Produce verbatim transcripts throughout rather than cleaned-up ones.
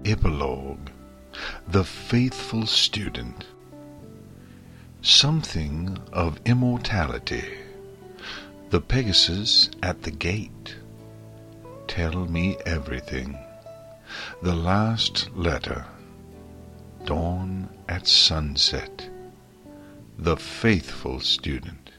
Epilogue. The Faithful Student. Something of immortality. The Pegasus at the gate. Tell me everything. The last letter. Dawn at sunset. The Faithful Student.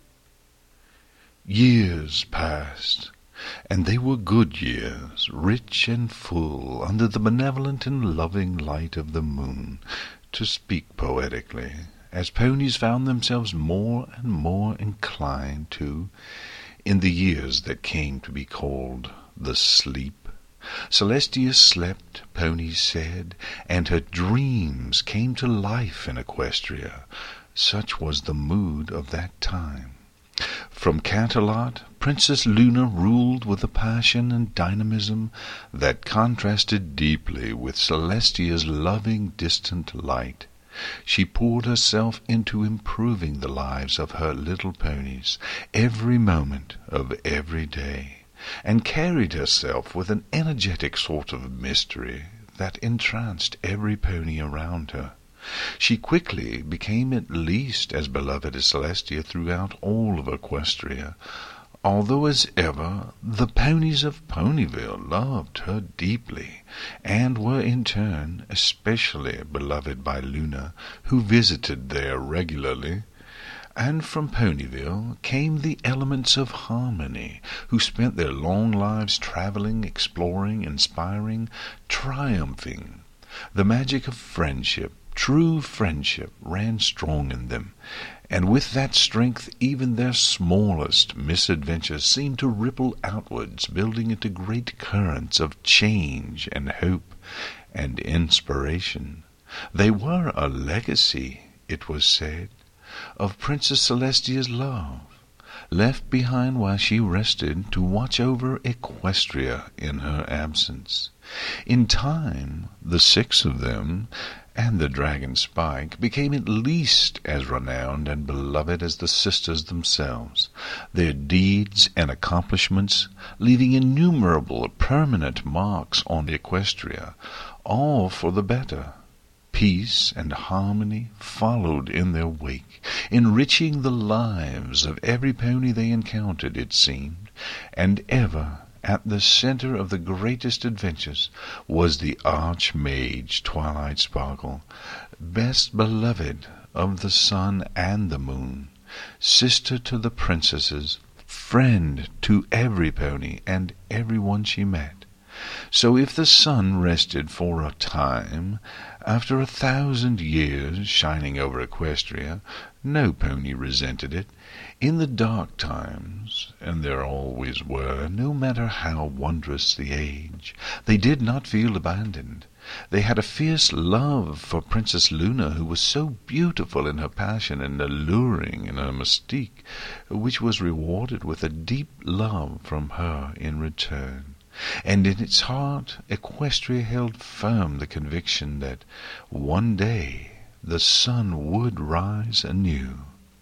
Years passed, and they were good years, rich and full, under the benevolent and loving light of the moon, to speak poetically, as ponies found themselves more and more inclined to, in the years that came to be called the sleep. Celestia slept, ponies said, and her dreams came to life in Equestria. Such was the mood of that time. From Canterlot, Princess Luna ruled with a passion and dynamism that contrasted deeply with Celestia's loving distant light. She poured herself into improving the lives of her little ponies every moment of every day, and carried herself with an energetic sort of mystery that entranced every pony around her. She quickly became at least as beloved as Celestia throughout all of Equestria, although as ever the ponies of Ponyville loved her deeply, and were in turn especially beloved by Luna, who visited there regularly. And from Ponyville came the elements of harmony, who spent their long lives travelling, exploring, inspiring, triumphing. The magic of friendship, true friendship, ran strong in them, and with that strength even their smallest misadventures seemed to ripple outwards, building into great currents of change and hope and inspiration. They were a legacy, it was said, of Princess Celestia's love, left behind while she rested to watch over Equestria in her absence. In time, the six of them, and the Dragon Spike, became at least as renowned and beloved as the sisters themselves, their deeds and accomplishments leaving innumerable permanent marks on Equestria, all for the better. Peace and harmony followed in their wake, enriching the lives of every pony they encountered, it seemed, and ever at the centre of the greatest adventures was the Archmage Twilight Sparkle, best beloved of the sun and the moon, sister to the princesses, friend to every pony and every one she met. So if the sun rested for a time, after a thousand years shining over Equestria, no pony resented it. In the dark times, and there always were, no matter how wondrous the age, they did not feel abandoned. They had a fierce love for Princess Luna, who was so beautiful in her passion and alluring in her mystique, which was rewarded with a deep love from her in return. And in its heart Equestria held firm the conviction that one day the sun would rise anew.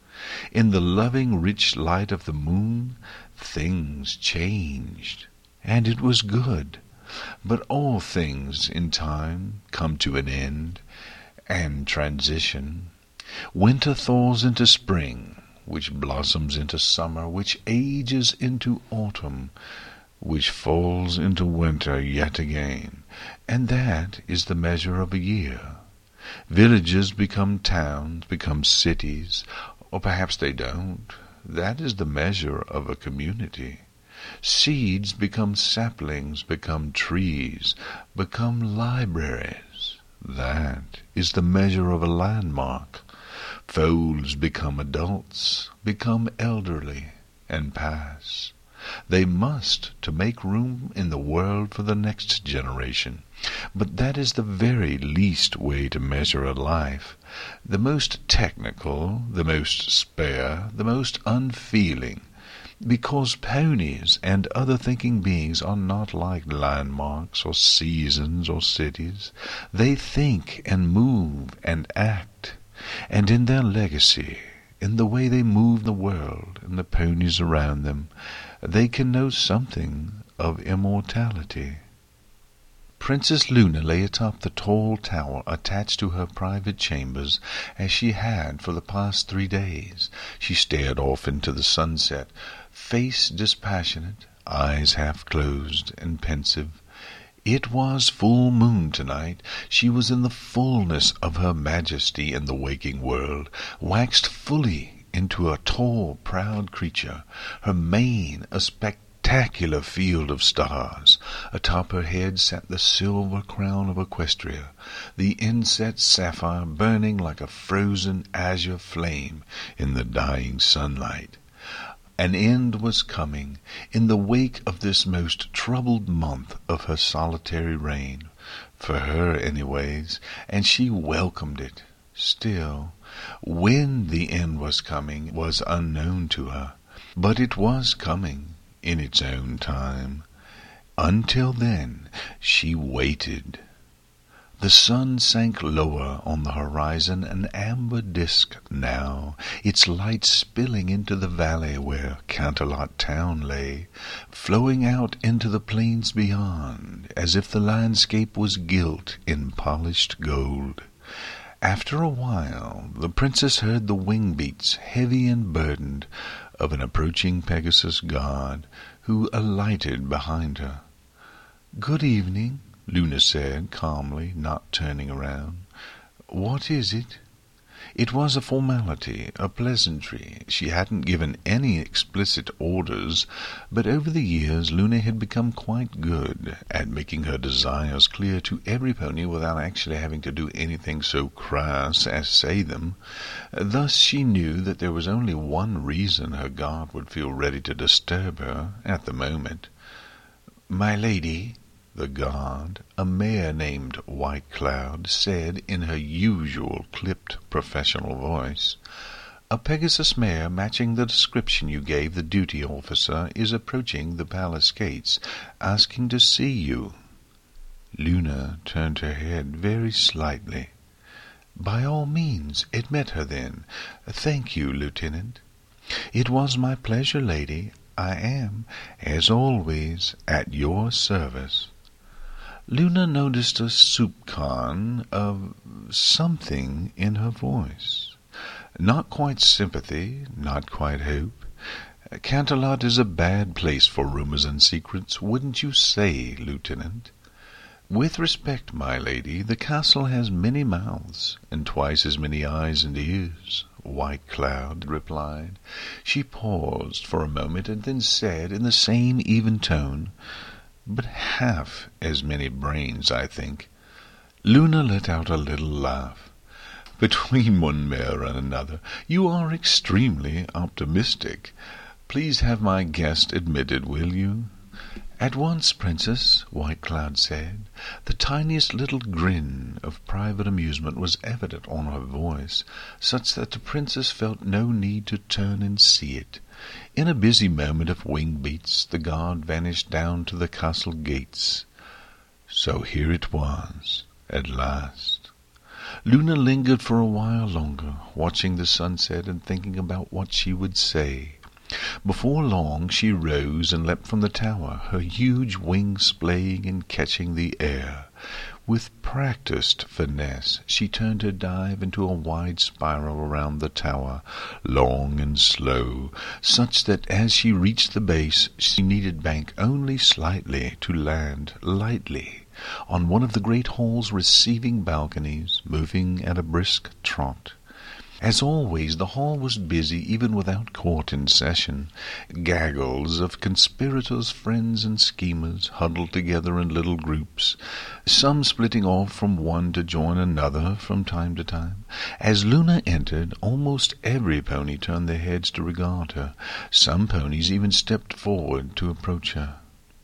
In the loving rich light of the moon things changed, and it was good. But all things in time come to an end and transition. Winter thaws into spring, which blossoms into summer, which ages into autumn, which falls into winter yet again, and that is the measure of a year. Villages become towns, become cities, or perhaps they don't. That is the measure of a community. Seeds become saplings, become trees, become libraries. That is the measure of a landmark. Foals become adults, become elderly, and pass. They must, to make room in the world for the next generation. But that is the very least way to measure a life, the most technical, the most spare, the most unfeeling, because ponies and other thinking beings are not like landmarks or seasons or cities. They think and move and act, and in their legacy, in the way they move the world and the ponies around them, they can know something of immortality. Princess Luna lay atop the tall tower attached to her private chambers, as she had for the past three days. She stared off into the sunset, face dispassionate, eyes half closed and pensive. It was full moon tonight. She was in the fullness of her majesty in the waking world, waxed fully into a tall, proud creature, her mane a spectacular field of stars. Atop her head sat the silver crown of Equestria, the inset sapphire burning like a frozen azure flame in the dying sunlight. An end was coming, in the wake of this most troubled month of her solitary reign, for her anyways, and she welcomed it. Still, when the end was coming was unknown to her, but it was coming in its own time. Until then, she waited. The sun sank lower on the horizon, an amber disk now, its light spilling into the valley where Canterlot town lay, flowing out into the plains beyond, as if the landscape was gilt in polished gold. After a while, the princess heard the wing beats, heavy and burdened, of an approaching Pegasus god, who alighted behind her. "Good evening," Luna said calmly, not turning around. "What is it?" It was a formality, a pleasantry. She hadn't given any explicit orders, but over the years Luna had become quite good at making her desires clear to every pony without actually having to do anything so crass as say them. Thus she knew that there was only one reason her guard would feel ready to disturb her at the moment. "My lady," the guard, a mare named White Cloud, said in her usual clipped professional voice, "a Pegasus mare matching the description you gave the duty officer is approaching the palace gates, asking to see you." Luna turned her head very slightly. "By all means, admit her then. Thank you, Lieutenant." "It was my pleasure, lady. I am, as always, at your service." Luna noticed a soupçon of something in her voice. Not quite sympathy, not quite hope. Canterlot is a bad place for rumours and secrets, wouldn't you say, Lieutenant? "With respect, my lady, the castle has many mouths, and twice as many eyes and ears," White Cloud replied. She paused for a moment, and then said in the same even tone, "but half as many brains, I think." Luna let out a little laugh. "Between one mare and another, you are extremely optimistic. Please have my guest admitted, will you?" "At once, Princess," White Cloud said. The tiniest little grin of private amusement was evident on her voice, such that the princess felt no need to turn and see it. In a busy moment of wing beats, the guard vanished down to the castle gates. So here it was, at last. Luna lingered for a while longer, watching the sunset and thinking about what she would say. Before long she rose and leapt from the tower, her huge wings splaying and catching the air. With practised finesse she turned her dive into a wide spiral around the tower, long and slow, such that as she reached the base she needed bank only slightly to land lightly on one of the great hall's receiving balconies, moving at a brisk trot. As always, the hall was busy even without court in session. Gaggles of conspirators, friends, and schemers huddled together in little groups, some splitting off from one to join another from time to time. As Luna entered, almost every pony turned their heads to regard her. Some ponies even stepped forward to approach her.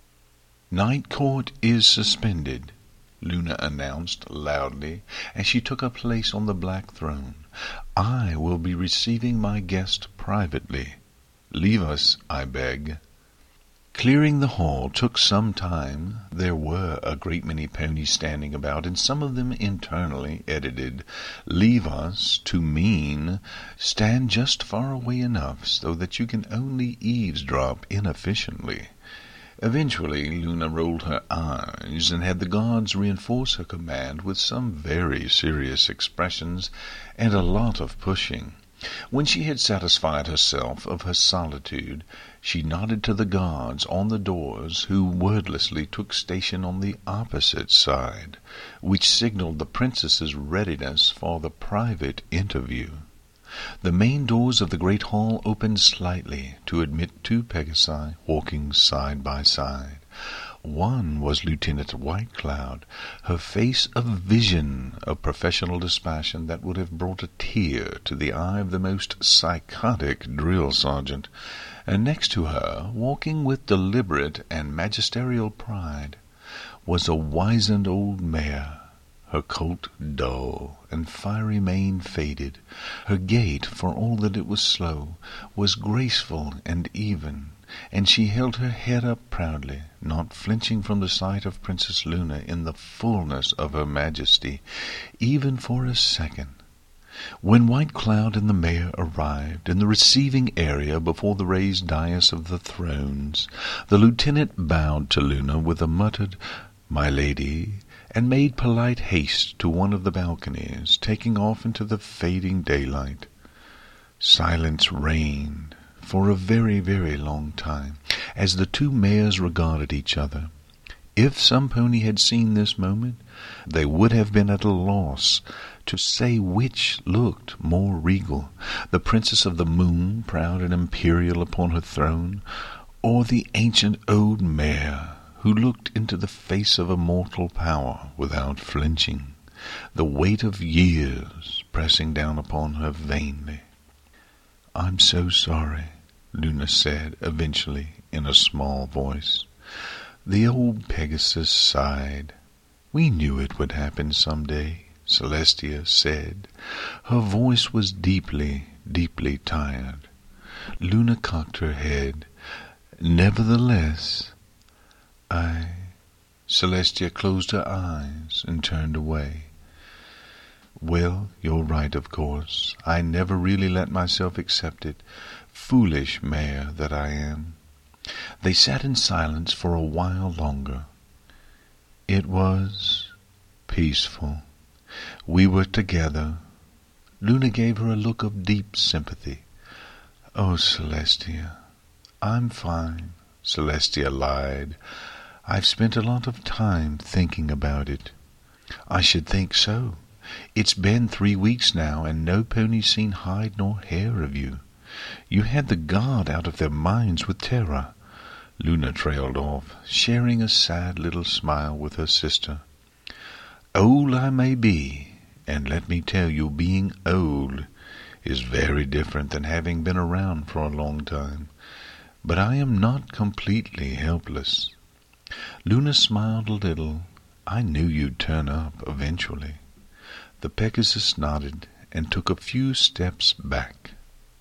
"Night court is suspended," Luna announced loudly as she took her place on the black throne. "I will be receiving my guest privately. Leave us, I beg." Clearing the hall took some time. There were a great many ponies standing about, and some of them internally edited "leave us" to mean stand just far away enough so that you can only eavesdrop inefficiently. Eventually Luna rolled her eyes and had the guards reinforce her command with some very serious expressions and a lot of pushing. When she had satisfied herself of her solitude, she nodded to the guards on the doors, who wordlessly took station on the opposite side, which signaled the princess's readiness for the private interview. The main doors of the great hall opened slightly to admit two Pegasi walking side by side. One was Lieutenant Whitecloud, her face a vision of professional dispassion that would have brought a tear to the eye of the most psychotic drill sergeant, and next to her, walking with deliberate and magisterial pride, was a wizened old mare, her coat dull and fiery mane faded. Her gait, for all that it was slow, was graceful and even, and she held her head up proudly, not flinching from the sight of Princess Luna in the fullness of her majesty, even for a second. When Whitecloud and the mare arrived in the receiving area before the raised dais of the thrones, the lieutenant bowed to Luna with a muttered, "My lady," and made polite haste to one of the balconies, taking off into the fading daylight. Silence reigned for a very, very long time, as the two mares regarded each other. If some pony had seen this moment, they would have been at a loss to say which looked more regal, the Princess of the Moon, proud and imperial upon her throne, or the ancient old mare, who looked into the face of a mortal power without flinching, the weight of years pressing down upon her vainly. "I'm so sorry," Luna said eventually in a small voice. The old Pegasus sighed. "We knew it would happen some day," Celestia said. Her voice was deeply, deeply tired. Luna cocked her head. "Nevertheless, I..." Celestia closed her eyes and turned away. "Well, you're right, of course. I never really let myself accept it. Foolish mare that I am." They sat in silence for a while longer. It was peaceful. We were together. Luna gave her a look of deep sympathy. "Oh, Celestia." "I'm fine," Celestia lied. "I've spent a lot of time thinking about it." "I should think so. It's been three weeks now, and no pony's seen hide nor hair of you. You had the guard out of their minds with terror." Luna trailed off, sharing a sad little smile with her sister. "Old I may be, and let me tell you, being old is very different than having been around for a long time. But I am not completely helpless." Luna smiled a little. "I knew you'd turn up eventually." The Pegasus nodded and took a few steps back.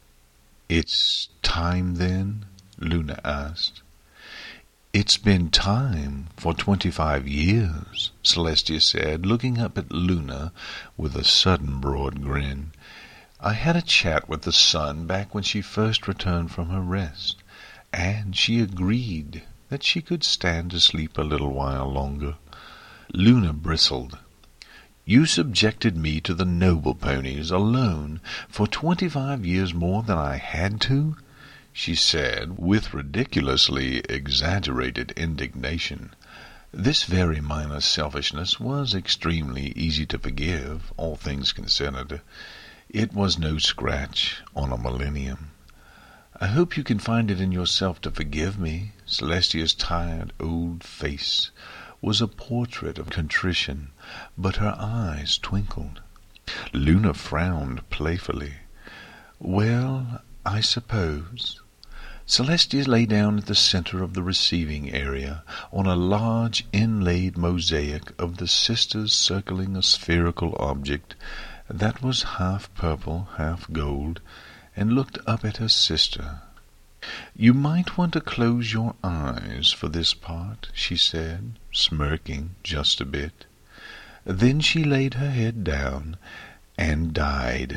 "It's time, then?" Luna asked. "It's been time for twenty-five years," Celestia said, looking up at Luna with a sudden broad grin. "I had a chat with the sun back when she first returned from her rest, and she agreed that she could stand to sleep a little while longer." Luna bristled. "You subjected me to the noble ponies alone for twenty-five years more than I had to?" she said, with ridiculously exaggerated indignation. This very minor selfishness was extremely easy to forgive, all things considered. It was no scratch on a millennium. "I hope you can find it in yourself to forgive me." Celestia's tired old face was a portrait of contrition, but her eyes twinkled. Luna frowned playfully. "Well, I suppose." Celestia lay down at the center of the receiving area on a large inlaid mosaic of the sisters circling a spherical object that was half purple, half gold, and looked up at her sister. "You might want to close your eyes for this part," she said, smirking just a bit. Then she laid her head down and died.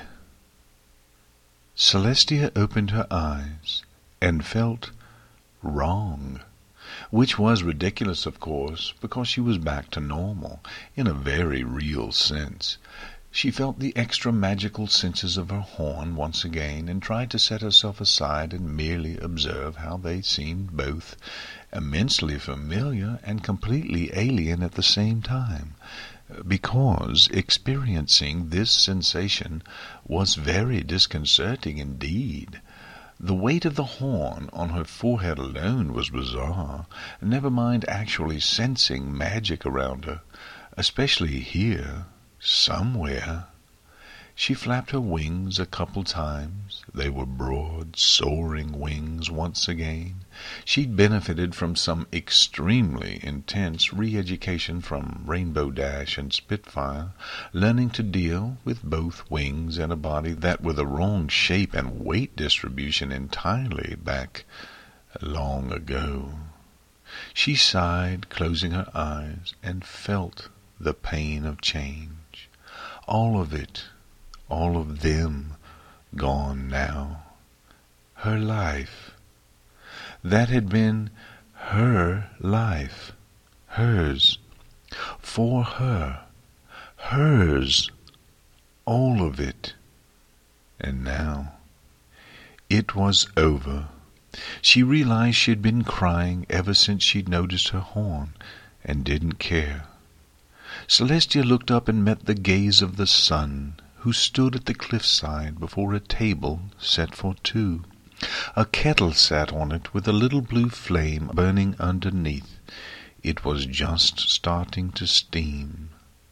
Celestia opened her eyes and felt wrong. which was ridiculous, of course, because she was back to normal, in a very real sense. She felt the extra magical senses of her horn once again, and tried to set herself aside and merely observe how they seemed both immensely familiar and completely alien at the same time, because experiencing this sensation was very disconcerting indeed. The weight of the horn on her forehead alone was bizarre, never mind actually sensing magic around her, especially here, somewhere. She flapped her wings a couple times. They were broad, soaring wings once again. She'd benefited from some extremely intense re-education from Rainbow Dash and Spitfire, learning to deal with both wings and a body that were the wrong shape and weight distribution entirely back long ago. She sighed, closing her eyes, and felt the pain of change. All of it, all of them, gone now. Her life. That had been her life. Hers. For her. Hers. All of it. And now it was over. She realized she'd been crying ever since she'd noticed her horn, and didn't care. Celestia looked up and met the gaze of the sun, who stood at the cliffside before a table set for two. A kettle sat on it with a little blue flame burning underneath. It was just starting to steam.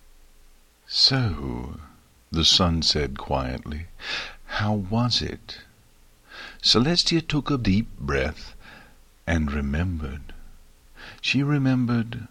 "So," the sun said quietly, "how was it?" Celestia took a deep breath and remembered. She remembered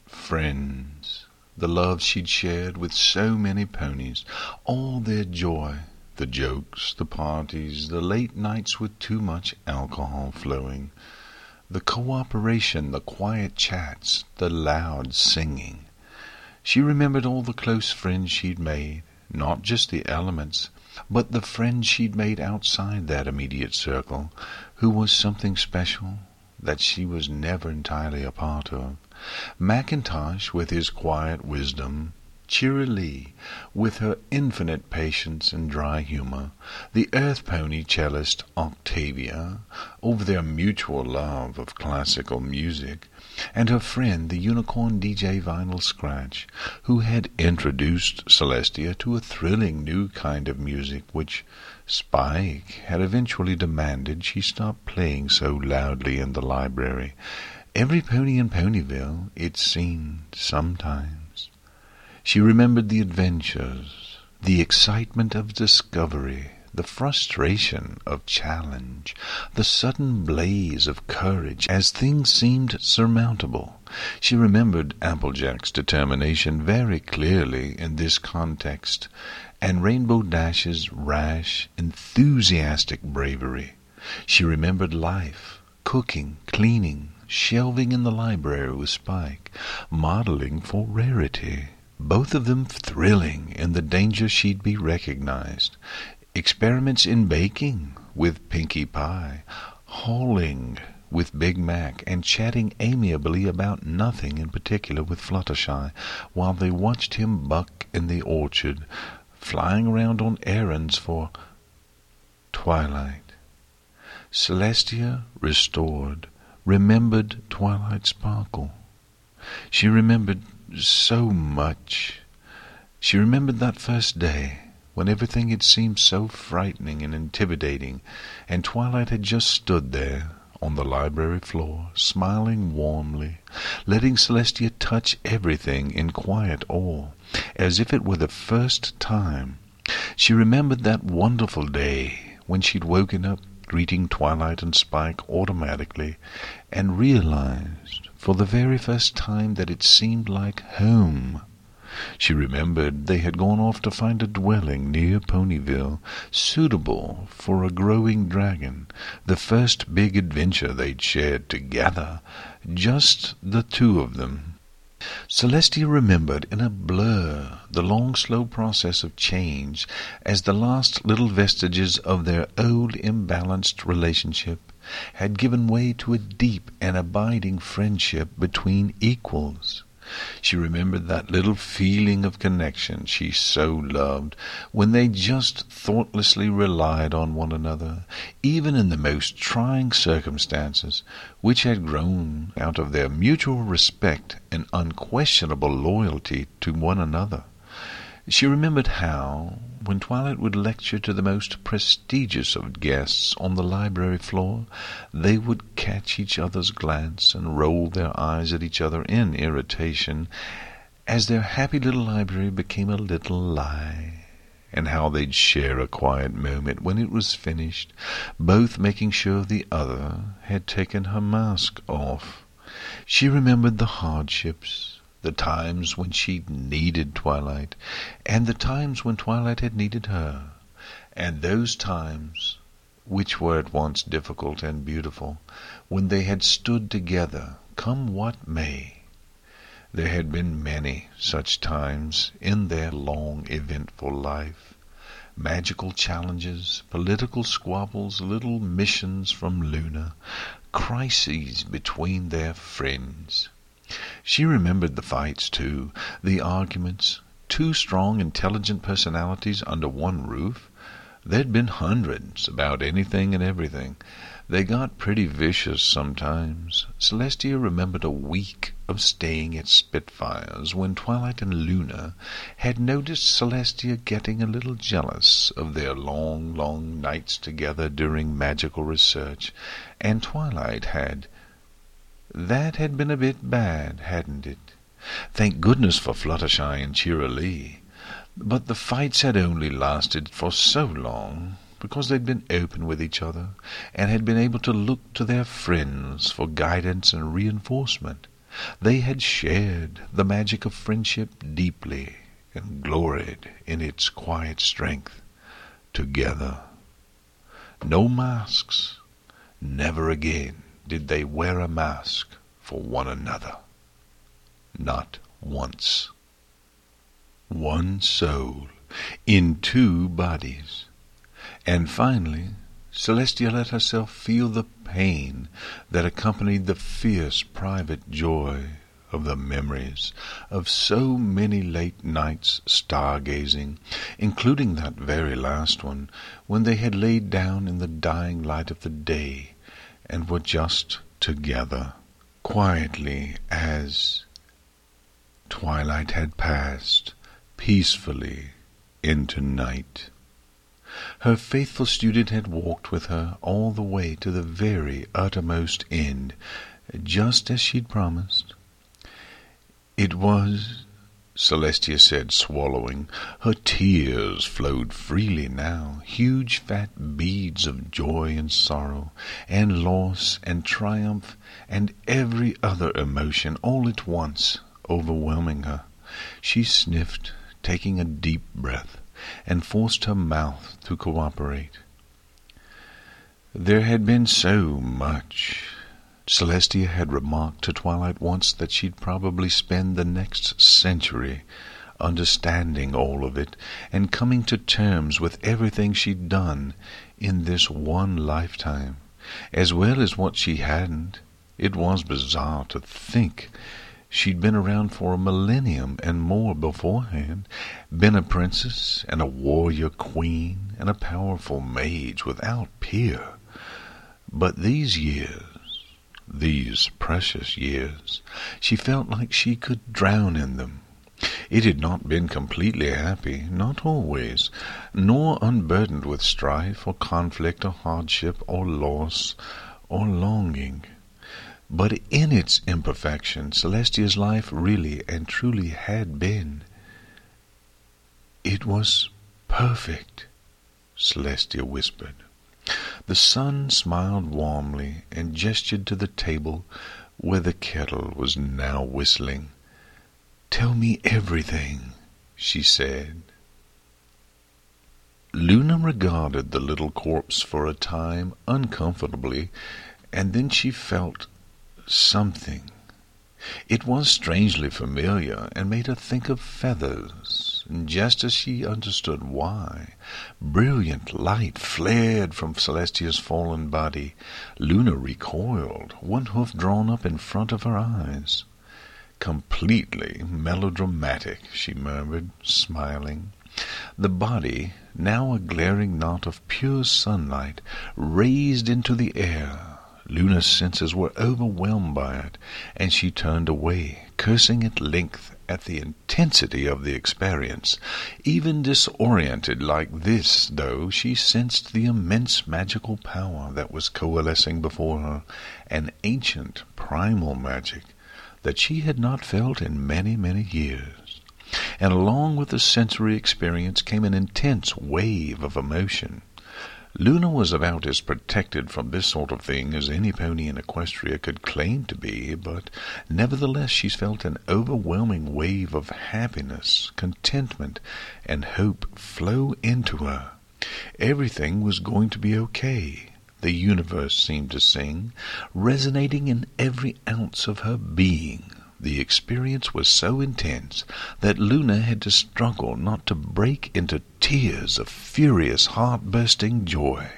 friends, the love she'd shared with so many ponies, all their joy, the jokes, the parties, the late nights with too much alcohol flowing, the cooperation, the quiet chats, the loud singing. She remembered all the close friends she'd made, not just the elements, but the friends she'd made outside that immediate circle, who was something special that she was never entirely a part of. Mackintosh with his quiet wisdom, Chira Lee with her infinite patience and dry humor, the earth pony cellist Octavia over their mutual love of classical music, and her friend the unicorn D J Vinyl Scratch, who had introduced Celestia to a thrilling new kind of music which Spike had eventually demanded she stop playing so loudly in the library. Every pony in Ponyville, it seemed, sometimes. She remembered the adventures, the excitement of discovery, the frustration of challenge, the sudden blaze of courage as things seemed surmountable. She remembered Applejack's determination very clearly in this context, and Rainbow Dash's rash, enthusiastic bravery. She remembered life, cooking, cleaning, shelving in the library with Spike, modeling for Rarity, both of them thrilling in the danger she'd be recognized, experiments in baking with Pinkie Pie, hauling with Big Mac, and chatting amiably about nothing in particular with Fluttershy, while they watched him buck in the orchard, flying around on errands for Twilight. Celestia, restored, remembered Twilight Sparkle. She remembered so much. She remembered that first day, when everything had seemed so frightening and intimidating, and Twilight had just stood there on the library floor, smiling warmly, letting Celestia touch everything in quiet awe, as if it were the first time. She remembered that wonderful day when she'd woken up greeting Twilight and Spike automatically, and realized for the very first time that it seemed like home. She remembered they had gone off to find a dwelling near Ponyville, suitable for a growing dragon, the first big adventure they'd shared together, just the two of them. Celestia remembered in a blur the long, slow process of change as the last little vestiges of their old imbalanced relationship had given way to a deep and abiding friendship between equals. She remembered that little feeling of connection she so loved, when they just thoughtlessly relied on one another, even in the most trying circumstances, which had grown out of their mutual respect and unquestionable loyalty to one another. She remembered how, when Twilight would lecture to the most prestigious of guests on the library floor, they would catch each other's glance and roll their eyes at each other in irritation, as their happy little library became a little lie, and how they'd share a quiet moment when it was finished, both making sure the other had taken her mask off. She remembered the hardships, the times when she needed Twilight, and the times when Twilight had needed her, and those times, which were at once difficult and beautiful, when they had stood together, come what may. There had been many such times in their long, eventful life. Magical challenges, political squabbles, little missions from Luna, crises between their friends. She remembered the fights, too, the arguments, two strong, intelligent personalities under one roof. There'd been hundreds about anything and everything. They got pretty vicious sometimes. Celestia remembered a week of staying at Spitfires when Twilight and Luna had noticed Celestia getting a little jealous of their long, long nights together during magical research, and Twilight had... That had been a bit bad, hadn't it? Thank goodness for Fluttershy and Cheerilee. But the fights had only lasted for so long because they'd been open with each other and had been able to look to their friends for guidance and reinforcement. They had shared the magic of friendship deeply and gloried in its quiet strength together. No masks. Never again did they wear a mask for one another. Not once. One soul in two bodies. And finally, Celestia let herself feel the pain that accompanied the fierce private joy of the memories of so many late nights stargazing, including that very last one, when they had laid down in the dying light of the day and were just together, quietly, as twilight had passed peacefully into night. Her faithful student had walked with her all the way to the very uttermost end, just as she'd promised. It was, Celestia said, swallowing. Her tears flowed freely now, huge fat beads of joy and sorrow, and loss and triumph, and every other emotion all at once overwhelming her. She sniffed, taking a deep breath, and forced her mouth to cooperate. There had been so much. Celestia had remarked to Twilight once that she'd probably spend the next century understanding all of it and coming to terms with everything she'd done in this one lifetime, as well as what she hadn't. It was bizarre to think she'd been around for a millennium and more beforehand, been a princess and a warrior queen and a powerful mage without peer. But these years, these precious years, she felt like she could drown in them. It had not been completely happy, not always, nor unburdened with strife or conflict or hardship or loss or longing. But in its imperfection, Celestia's life really and truly had been. It was perfect, Celestia whispered. The sun smiled warmly and gestured to the table where the kettle was now whistling. "Tell me everything," she said. Luna regarded the little corpse for a time uncomfortably, and then she felt something. It was strangely familiar and made her think of feathers, just as she understood why, brilliant light flared from Celestia's fallen body. Luna recoiled, one hoof drawn up in front of her eyes. "Completely melodramatic," she murmured, smiling. The body, now a glaring knot of pure sunlight, raised into the air. Luna's senses were overwhelmed by it, and she turned away, cursing at length at the intensity of the experience. Even disoriented like this, though, she sensed the immense magical power that was coalescing before her, an ancient, primal magic that she had not felt in many, many years. And along with the sensory experience came an intense wave of emotion. Luna was about as protected from this sort of thing as any pony in Equestria could claim to be, but nevertheless she felt an overwhelming wave of happiness, contentment, and hope flow into her. Everything was going to be okay. The universe seemed to sing, resonating in every ounce of her being. The experience was so intense that Luna had to struggle not to break into tears of furious, heart-bursting joy.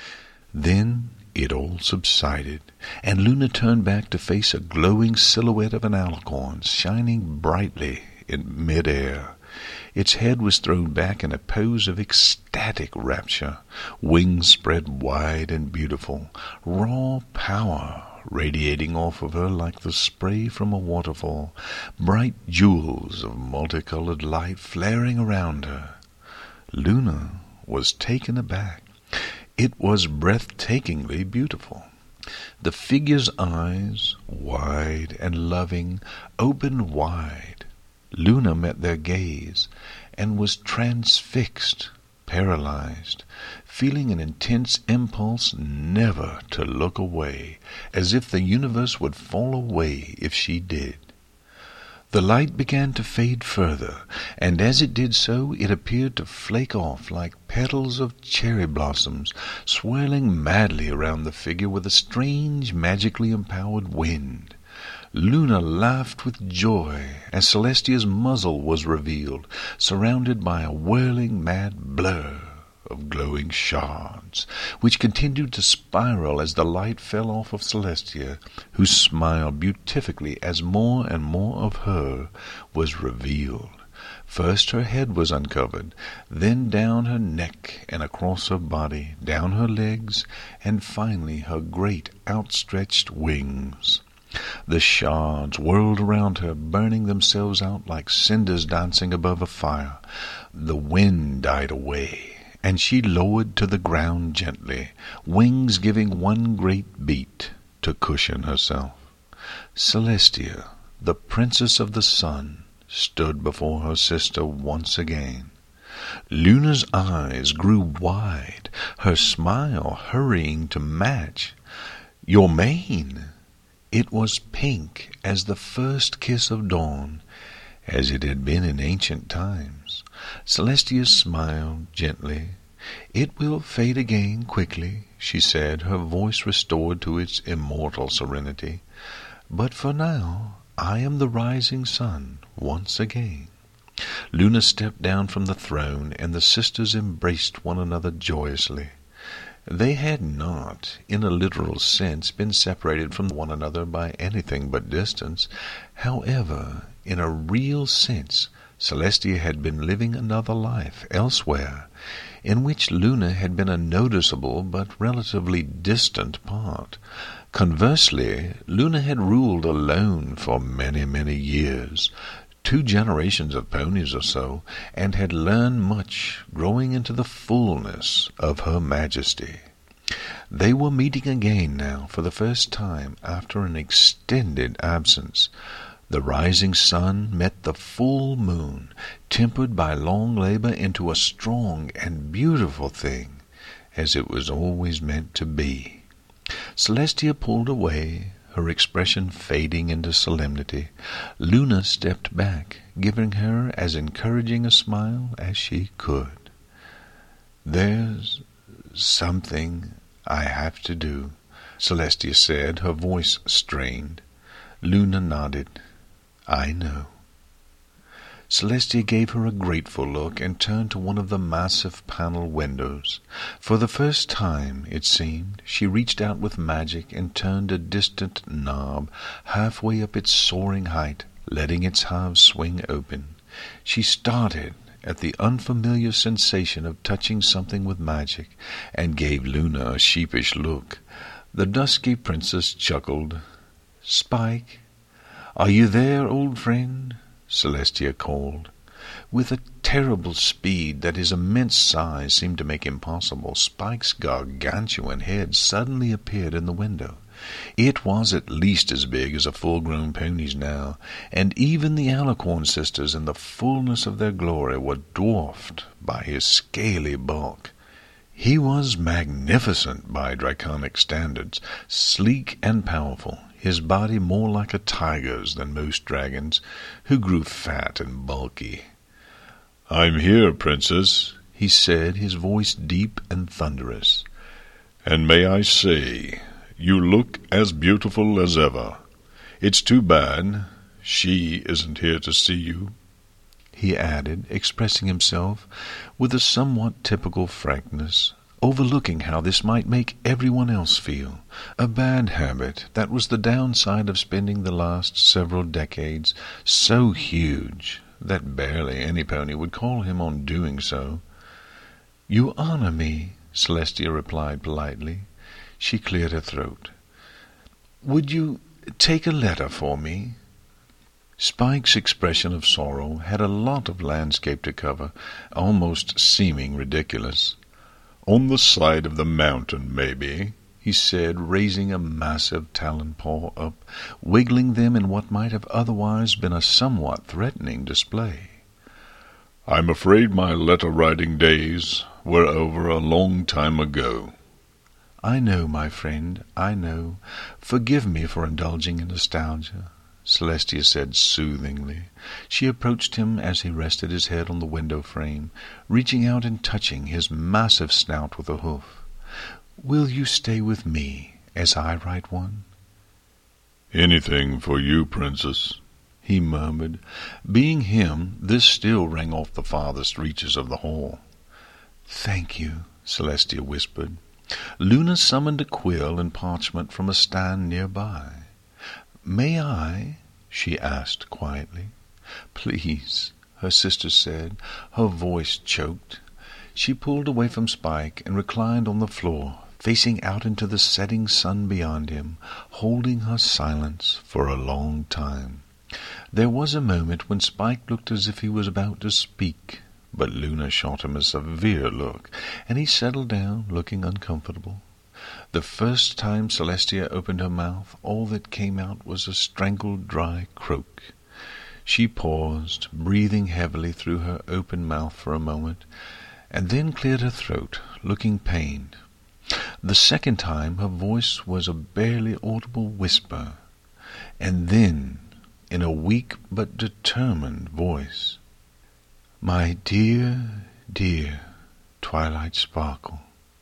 Then it all subsided, and Luna turned back to face a glowing silhouette of an alicorn shining brightly in mid-air. Its head was thrown back in a pose of ecstatic rapture, wings spread wide and beautiful, raw power radiating off of her like the spray from a waterfall, bright jewels of multicolored light flaring around her. Luna was taken aback. It was breathtakingly beautiful. The figure's eyes, wide and loving, opened wide. Luna met their gaze and was transfixed, paralyzed, feeling an intense impulse never to look away, as if the universe would fall away if she did. The light began to fade further, and as it did so, it appeared to flake off like petals of cherry blossoms, swirling madly around the figure with a strange, magically empowered wind. Luna laughed with joy as Celestia's muzzle was revealed, surrounded by a whirling mad blur of glowing shards, which continued to spiral as the light fell off of Celestia, who smiled beatifically as more and more of her was revealed. First her head was uncovered, then down her neck and across her body, down her legs, and finally her great outstretched wings. The shards whirled around her, burning themselves out like cinders dancing above a fire. The wind died away, and she lowered to the ground gently, wings giving one great beat to cushion herself. Celestia, the Princess of the Sun, stood before her sister once again. Luna's eyes grew wide, her smile hurrying to match. "Your mane!" It was pink as the first kiss of dawn, as it had been in ancient times. Celestia smiled gently. "It will fade again quickly," she said, her voice restored to its immortal serenity. "But for now, I am the rising sun once again." Luna stepped down from the throne, and the sisters embraced one another joyously. They had not, in a literal sense, been separated from one another by anything but distance. However, in a real sense, Celestia had been living another life elsewhere, in which Luna had been a noticeable but relatively distant part. Conversely, Luna had ruled alone for many, many years, two generations of ponies or so, and had learned much, growing into the fullness of her majesty. They were meeting again now for the first time after an extended absence. The rising sun met the full moon, tempered by long labor into a strong and beautiful thing, as it was always meant to be. Celestia pulled away, her expression fading into solemnity. Luna stepped back, giving her as encouraging a smile as she could. "There's something I have to do," Celestia said, her voice strained. Luna nodded. "I know." Celestia gave her a grateful look and turned to one of the massive panel windows. For the first time, it seemed, she reached out with magic and turned a distant knob halfway up its soaring height, letting its halves swing open. She started at the unfamiliar sensation of touching something with magic, and gave Luna a sheepish look. The dusky princess chuckled. "Spike, are you there, old friend?" Celestia called. With a terrible speed that his immense size seemed to make impossible, Spike's gargantuan head suddenly appeared in the window. It was at least as big as a full-grown pony's now, and even the Alicorn sisters in the fullness of their glory were dwarfed by his scaly bulk. He was magnificent by draconic standards, sleek and powerful, his body more like a tiger's than most dragons, who grew fat and bulky. "I'm here, Princess," he said, his voice deep and thunderous. "And may I say, you look as beautiful as ever. It's too bad she isn't here to see you," he added, expressing himself with a somewhat typical frankness, overlooking how this might make everyone else feel, a bad habit that was the downside of spending the last several decades so huge that barely any pony would call him on doing so. "You honor me," Celestia replied politely. She cleared her throat. "Would you take a letter for me?" Spike's expression of sorrow had a lot of landscape to cover, almost seeming ridiculous. "On the side of the mountain, maybe," he said, raising a massive talon paw up, wiggling them in what might have otherwise been a somewhat threatening display. "I'm afraid my letter-writing days were over a long time ago." "I know, my friend, I know. Forgive me for indulging in nostalgia," Celestia said soothingly. She approached him as he rested his head on the window frame, reaching out and touching his massive snout with a hoof. "Will you stay with me as I write one?" "Anything for you, Princess," he murmured. Being him, this still rang off the farthest reaches of the hall. "Thank you," Celestia whispered. Luna summoned a quill and parchment from a stand nearby. "May I?" she asked quietly. "Please," her sister said, her voice choked. She pulled away from Spike and reclined on the floor, facing out into the setting sun beyond him, holding her silence for a long time. There was a moment when Spike looked as if he was about to speak, but Luna shot him a severe look, and he settled down, looking uncomfortable. The first time Celestia opened her mouth, all that came out was a strangled, dry croak. She paused, breathing heavily through her open mouth for a moment, and then cleared her throat, looking pained. The second time her voice was a barely audible whisper, and then, in a weak but determined voice, "My dear, dear Twilight Sparkle.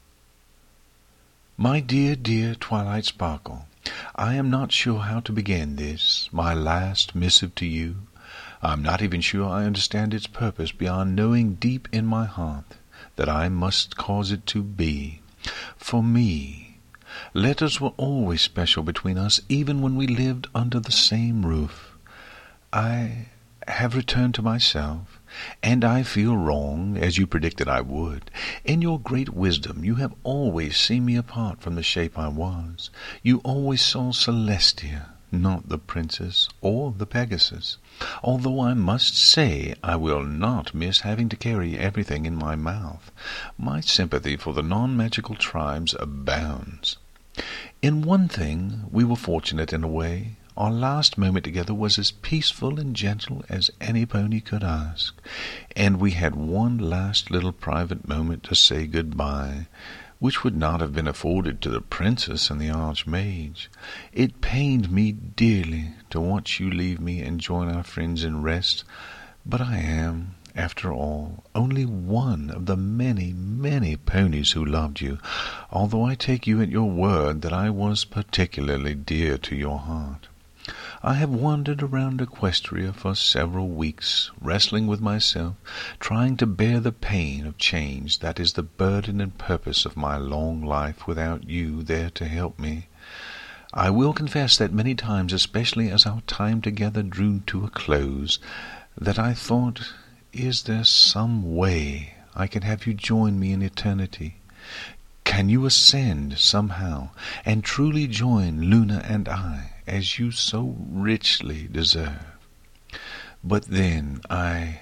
My dear, dear Twilight Sparkle, I am not sure how to begin this, my last missive to you. I am not even sure I understand its purpose beyond knowing deep in my heart that I must cause it to be. For me, letters were always special between us, even when we lived under the same roof. I have returned to myself, and I feel wrong, as you predicted I would. In your great wisdom, you have always seen me apart from the shape I was. You always saw Celestia, not the princess or the Pegasus, although I must say I will not miss having to carry everything in my mouth. My sympathy for the non-magical tribes abounds. In one thing we were fortunate in a way. Our last moment together was as peaceful and gentle as any pony could ask, and we had one last little private moment to say good-bye, which would not have been afforded to the princess and the archmage. It pained me dearly to watch you leave me and join our friends in rest, but I am, after all, only one of the many, many ponies who loved you, although I take you at your word that I was particularly dear to your heart. I have wandered around Equestria for several weeks, wrestling with myself, trying to bear the pain of change that is the burden and purpose of my long life without you there to help me. I will confess that many times, especially as our time together drew to a close, that I thought, is there some way I can have you join me in eternity? Can you ascend somehow, and truly join Luna and I, as you so richly deserve? But then I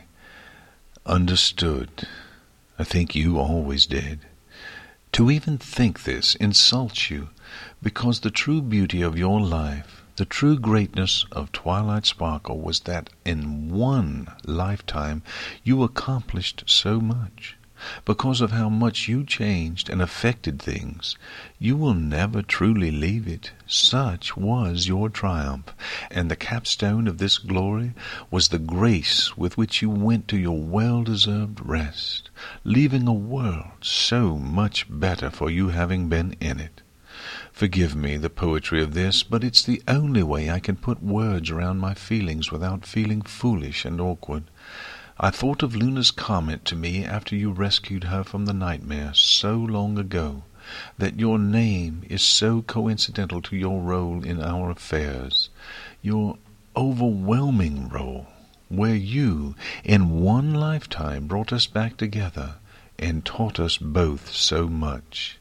understood, I think you always did. To even think this insults you, because the true beauty of your life, the true greatness of Twilight Sparkle was that in one lifetime you accomplished so much. Because of how much you changed and affected things, you will never truly leave it. Such was your triumph, and the capstone of this glory was the grace with which you went to your well-deserved rest, leaving a world so much better for you having been in it. Forgive me the poetry of this, but it's the only way I can put words around my feelings without feeling foolish and awkward. I thought of Luna's comment to me after you rescued her from the nightmare so long ago, that your name is so coincidental to your role in our affairs, your overwhelming role, where you, in one lifetime, brought us back together and taught us both so much.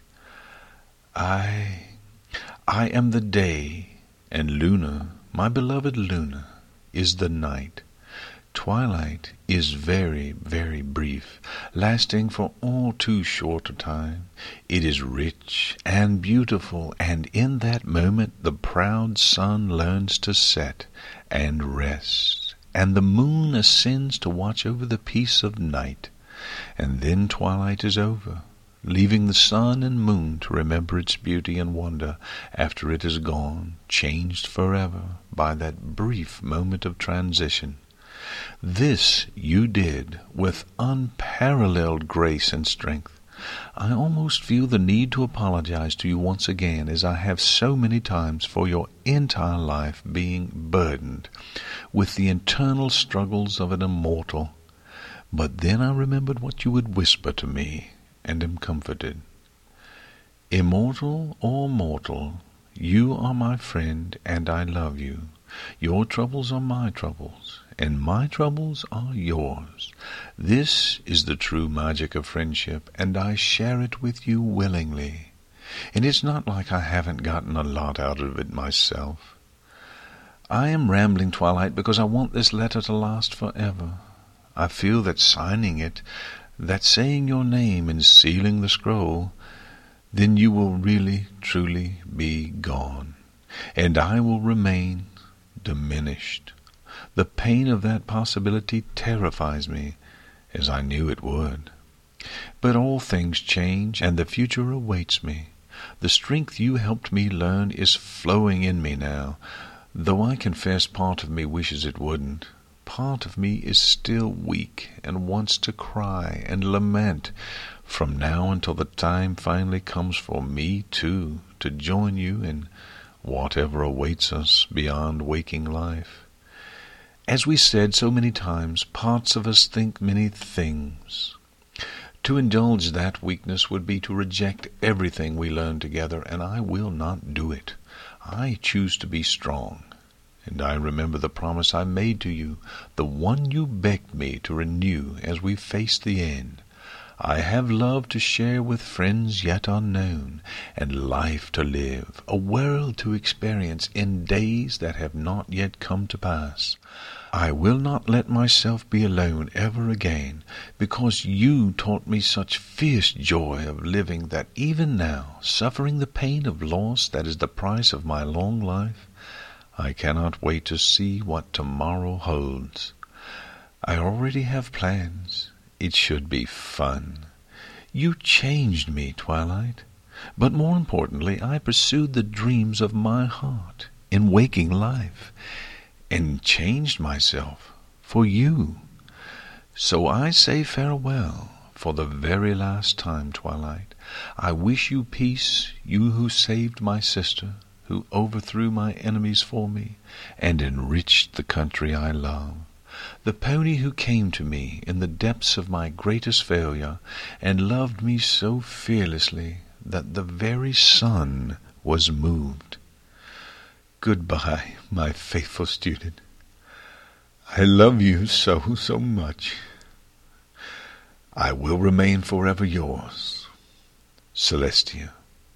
I, I am the day, and Luna, my beloved Luna, is the night. Twilight is very, very brief, lasting for all too short a time. It is rich and beautiful, and in that moment the proud sun learns to set and rest, and the moon ascends to watch over the peace of night. And then twilight is over, leaving the sun and moon to remember its beauty and wonder after it is gone, changed forever by that brief moment of transition. This you did with unparalleled grace and strength. I almost feel the need to apologize to you once again, as I have so many times, for your entire life being burdened with the internal struggles of an immortal. But then I remembered what you would whisper to me, and am comforted. Immortal or mortal, you are my friend, and I love you. Your troubles are my troubles, and my troubles are yours. This is the true magic of friendship, and I share it with you willingly. And it's not like I haven't gotten a lot out of it myself. I am rambling, Twilight, because I want this letter to last forever. I feel that signing it, that saying your name and sealing the scroll, then you will really, truly be gone, and I will remain diminished. The pain of that possibility terrifies me, as I knew it would. But all things change, and the future awaits me. The strength you helped me learn is flowing in me now, though I confess part of me wishes it wouldn't. Part of me is still weak and wants to cry and lament from now until the time finally comes for me, too, to join you in whatever awaits us beyond waking life. As we said so many times, parts of us think many things. To indulge that weakness would be to reject everything we learned together, and I will not do it. I choose to be strong, and I remember the promise I made to you, the one you begged me to renew as we faced the end. I have love to share with friends yet unknown, and life to live, a world to experience in days that have not yet come to pass. I will not let myself be alone ever again, because you taught me such fierce joy of living that even now, suffering the pain of loss that is the price of my long life, I cannot wait to see what tomorrow holds. I already have plans. It should be fun. You changed me, Twilight, but more importantly, I pursued the dreams of my heart in waking life, and changed myself for you. So I say farewell for the very last time, Twilight. I wish you peace, you who saved my sister, who overthrew my enemies for me and enriched the country I love. The pony who came to me in the depths of my greatest failure and loved me so fearlessly that the very sun was moved. Goodbye, my faithful student. I love you so, so much. I will remain forever yours, Celestia.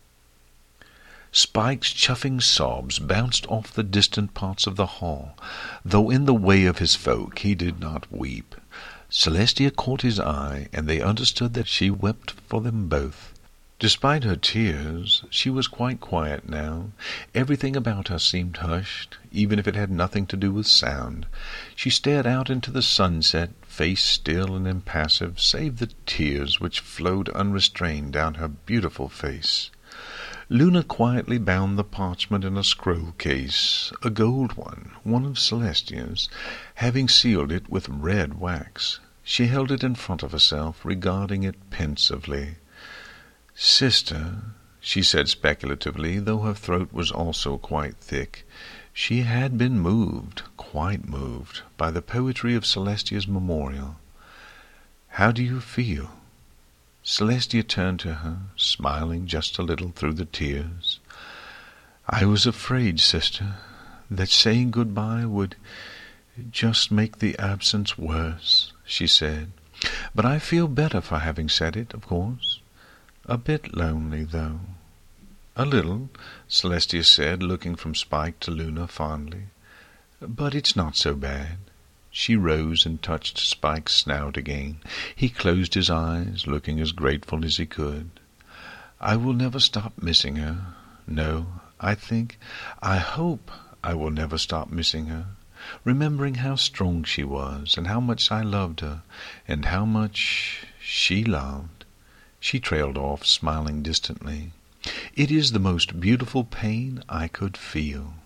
Spike's chuffing sobs bounced off the distant parts of the hall, though in the way of his folk he did not weep. Celestia caught his eye, and they understood that she wept for them both. Despite her tears, she was quite quiet now. Everything about her seemed hushed, even if it had nothing to do with sound. She stared out into the sunset, face still and impassive, save the tears which flowed unrestrained down her beautiful face. Luna quietly bound the parchment in a scroll case, a gold one, one of Celestia's, having sealed it with red wax. She held it in front of herself, regarding it pensively. "Sister," she said speculatively, though her throat was also quite thick. She had been moved, quite moved, by the poetry of Celestia's memorial. "How do you feel?" Celestia turned to her, smiling just a little through the tears. "I was afraid, sister, that saying goodbye would just make the absence worse," she said. "But I feel better for having said it, of course. A bit lonely, though." "A little," Celestia said, looking from Spike to Luna fondly. "But it's not so bad." She rose and touched Spike's snout again. He closed his eyes, looking as grateful as he could. "I will never stop missing her. No, I think, I hope I will never stop missing her, remembering how strong she was, and how much I loved her, and how much she loved." She trailed off, smiling distantly. "It is the most beautiful pain I could feel."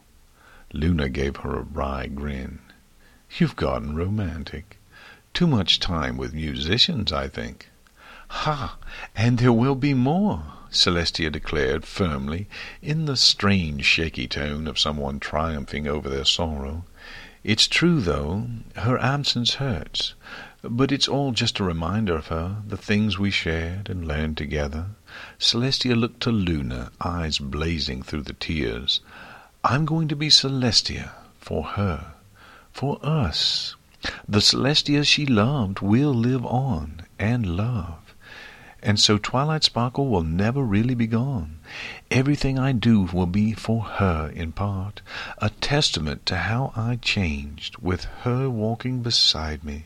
Luna gave her a wry grin. "You've gotten romantic. Too much time with musicians, I think." "Ha! And there will be more," Celestia declared firmly, in the strange shaky tone of someone triumphing over their sorrow. "It's true, though, her absence hurts. But it's all just a reminder of her, the things we shared and learned together." Celestia looked to Luna, eyes blazing through the tears. "I'm going to be Celestia for her. For us. The Celestia she loved will live on and love. And so Twilight Sparkle will never really be gone. Everything I do will be for her in part, a testament to how I changed, with her walking beside me."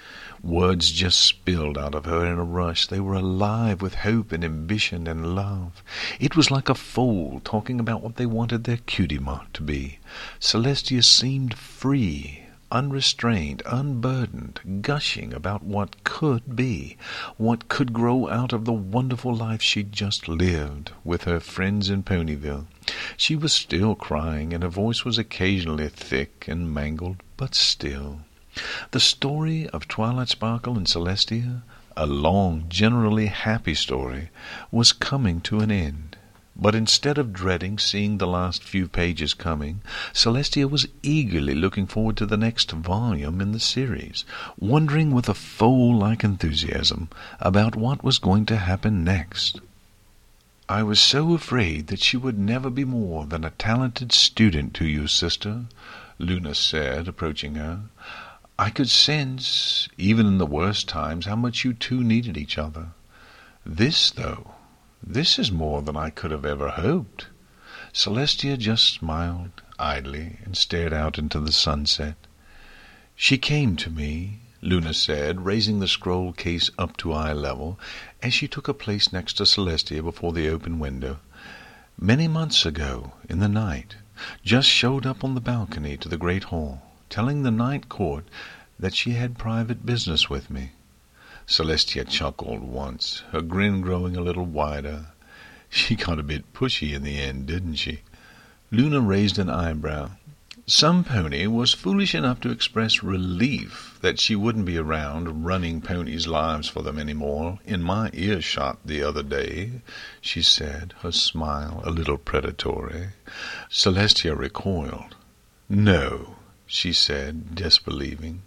Words just spilled out of her in a rush. They were alive with hope and ambition and love. It was like a foal talking about what they wanted their cutie mark to be. Celestia seemed free, unrestrained, unburdened, gushing about what could be, what could grow out of the wonderful life she'd just lived with her friends in Ponyville. She was still crying, and her voice was occasionally thick and mangled, but still. The story of Twilight Sparkle and Celestia, a long, generally happy story, was coming to an end. But instead of dreading seeing the last few pages coming, Celestia was eagerly looking forward to the next volume in the series, wondering with a foal-like enthusiasm about what was going to happen next. "I was so afraid that she would never be more than a talented student to you, sister," Luna said, approaching her. "I could sense, even in the worst times, how much you two needed each other. This, though, this is more than I could have ever hoped." Celestia just smiled idly and stared out into the sunset. "She came to me," Luna said, raising the scroll case up to eye level, as she took a place next to Celestia before the open window. "Many months ago, in the night, just showed up on the balcony to the great hall, telling the Night Court that she had private business with me." Celestia chuckled once, her grin growing a little wider. "She got a bit pushy in the end, didn't she?" Luna raised an eyebrow. Some pony was foolish enough to express relief that she wouldn't be around running ponies' lives for them any more in my earshot the other day, she said, her smile a little predatory. Celestia recoiled. No, she said, disbelieving.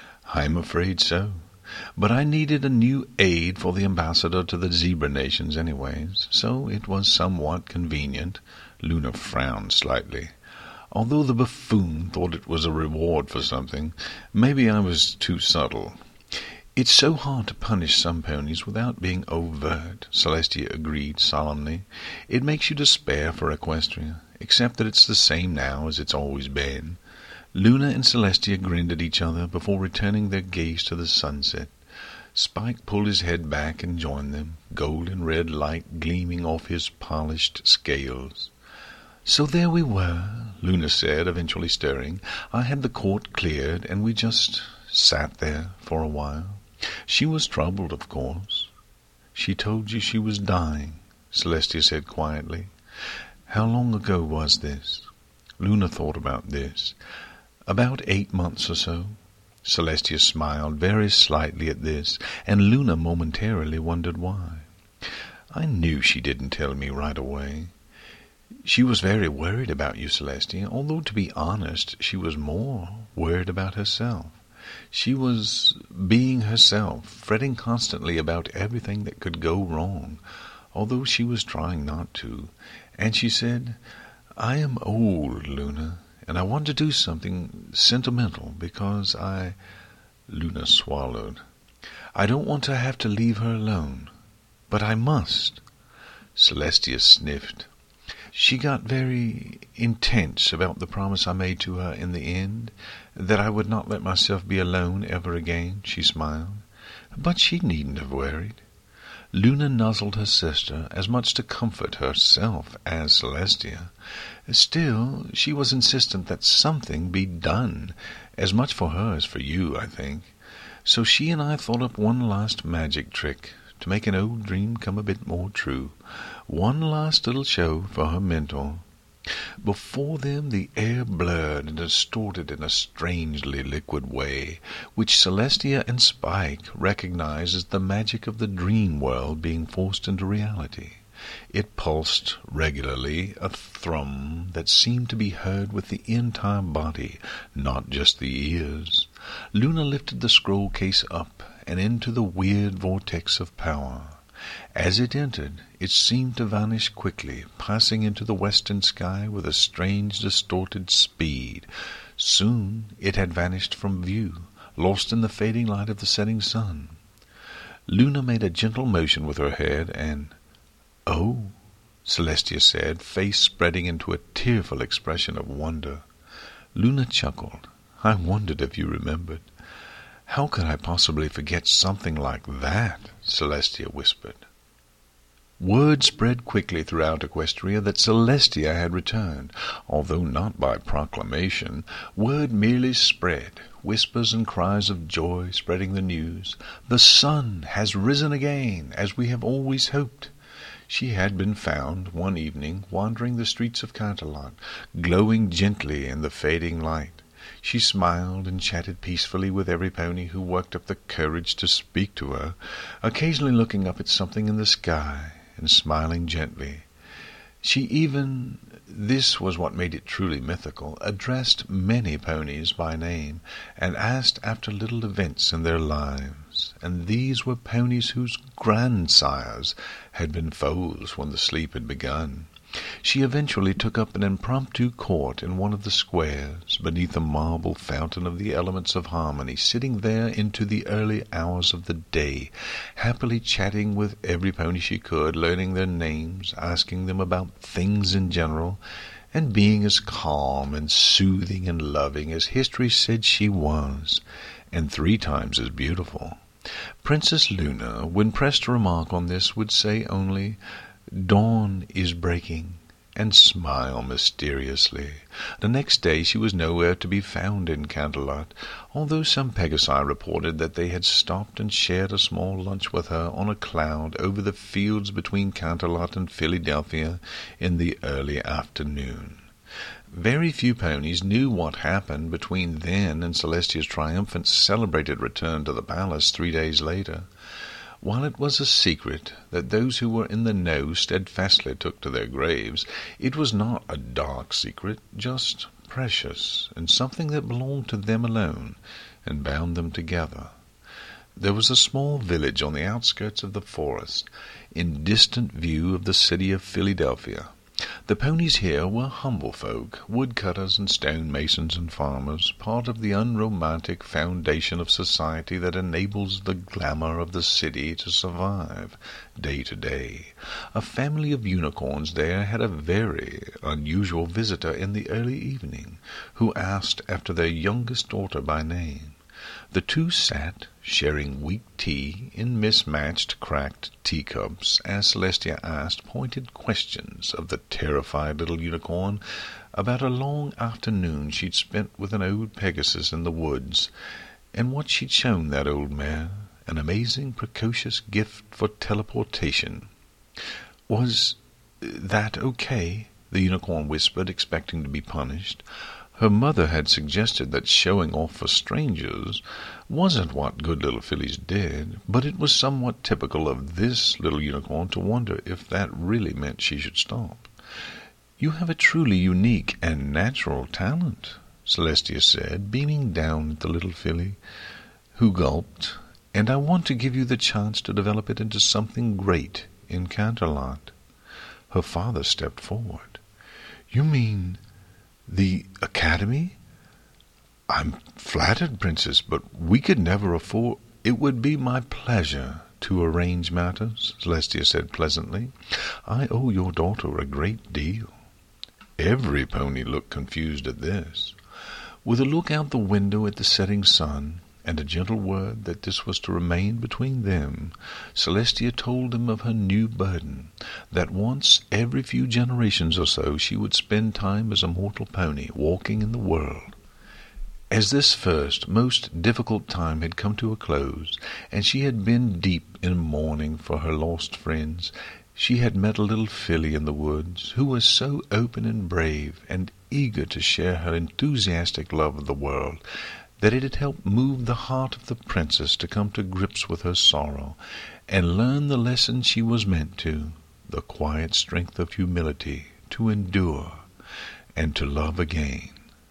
I'm afraid so. But I needed a new aide for the ambassador to the zebra nations anyways, so it was somewhat convenient. Luna frowned slightly. Although the buffoon thought it was a reward for something, maybe I was too subtle. It's so hard to punish some ponies without being overt, Celestia agreed solemnly. It makes you despair for Equestria, except that it's the same now as it's always been. Luna and Celestia grinned at each other before returning their gaze to the sunset. Spike pulled his head back and joined them, gold and red light gleaming off his polished scales. So there we were, Luna said, eventually stirring. I had the court cleared, and we just sat there for a while. She was troubled, of course. She told you she was dying, Celestia said quietly. How long ago was this? Luna thought about this. About eight months or so. Celestia smiled very slightly at this, and Luna momentarily wondered why. I knew she didn't tell me right away. She was very worried about you, Celestia, although, to be honest, she was more worried about herself. She was being herself, fretting constantly about everything that could go wrong, although she was trying not to. And she said, I am old, Luna, and I want to do something sentimental because I... Luna swallowed. I don't want to have to leave her alone, but I must. Celestia sniffed. She got very intense about the promise I made to her in the end, that I would not let myself be alone ever again, she smiled. But she needn't have worried. Luna nuzzled her sister, as much to comfort herself as Celestia. Still, she was insistent that something be done, as much for her as for you, I think. So she and I thought up one last magic trick, to make an old dream come a bit more true. One last little show for her mentor. Before them the air blurred and distorted in a strangely liquid way, which Celestia and Spike recognized as the magic of the dream world being forced into reality. It pulsed regularly, a thrum that seemed to be heard with the entire body, not just the ears. Luna lifted the scroll case up and into the weird vortex of power. As it entered, it seemed to vanish quickly, passing into the western sky with a strange distorted speed. Soon it had vanished from view, lost in the fading light of the setting sun. Luna made a gentle motion with her head, and, "Oh," Celestia said, face spreading into a tearful expression of wonder. Luna chuckled. "I wondered if you remembered." "How could I possibly forget something like that?" Celestia whispered. Word spread quickly throughout Equestria that Celestia had returned, although not by proclamation. Word merely spread, whispers and cries of joy spreading the news. The sun has risen again, as we have always hoped. She had been found one evening wandering the streets of Canterlot, glowing gently in the fading light. She smiled and chatted peacefully with every pony who worked up the courage to speak to her, occasionally looking up at something in the sky and smiling gently. She even, this was what made it truly mythical, addressed many ponies by name and asked after little events in their lives, and these were ponies whose grandsires had been foals when the sleep had begun. She eventually took up an impromptu court in one of the squares, beneath a marble fountain of the elements of harmony, sitting there into the early hours of the day, happily chatting with every pony she could, learning their names, asking them about things in general, and being as calm and soothing and loving as history said she was, and three times as beautiful. Princess Luna, when pressed to remark on this, would say only, "Dawn is breaking," and smile mysteriously. The next day she was nowhere to be found in Canterlot, although some Pegasi reported that they had stopped and shared a small lunch with her on a cloud over the fields between Canterlot and Philadelphia in the early afternoon. Very few ponies knew what happened between then and Celestia's triumphant celebrated return to the palace three days later, while it was a secret that those who were in the know steadfastly took to their graves. It was not a dark secret, just precious, and something that belonged to them alone, and bound them together. There was a small village on the outskirts of the forest, in distant view of the city of Philadelphia. The ponies here were humble folk, woodcutters and stonemasons and farmers, part of the unromantic foundation of society that enables the glamour of the city to survive day to day. A family of unicorns there had a very unusual visitor in the early evening, who asked after their youngest daughter by name. The two sat, sharing weak tea in mismatched cracked teacups, as Celestia asked pointed questions of the terrified little unicorn about a long afternoon she'd spent with an old Pegasus in the woods, and what she'd shown that old mare, an amazing precocious gift for teleportation. "Was that okay?" the unicorn whispered, expecting to be punished. Her mother had suggested that showing off for strangers wasn't what good little fillies did, but it was somewhat typical of this little unicorn to wonder if that really meant she should stop. "You have a truly unique and natural talent," Celestia said, beaming down at the little filly, who gulped, "and I want to give you the chance to develop it into something great in Canterlot." Her father stepped forward. "You mean the academy?" "I'm flattered, Princess, but we could never afford—" "It would be my pleasure to arrange matters," Celestia said pleasantly. "I owe your daughter a great deal." Every pony looked confused at this. With a look out the window at the setting sun, and a gentle word that this was to remain between them, Celestia told him of her new burden, that once every few generations or so she would spend time as a mortal pony, walking in the world. As this first, most difficult time had come to a close, and she had been deep in mourning for her lost friends, she had met a little filly in the woods, who was so open and brave, and eager to share her enthusiastic love of the world, that it had helped move the heart of the princess to come to grips with her sorrow, and learn the lesson she was meant to, the quiet strength of humility, to endure, and to love again.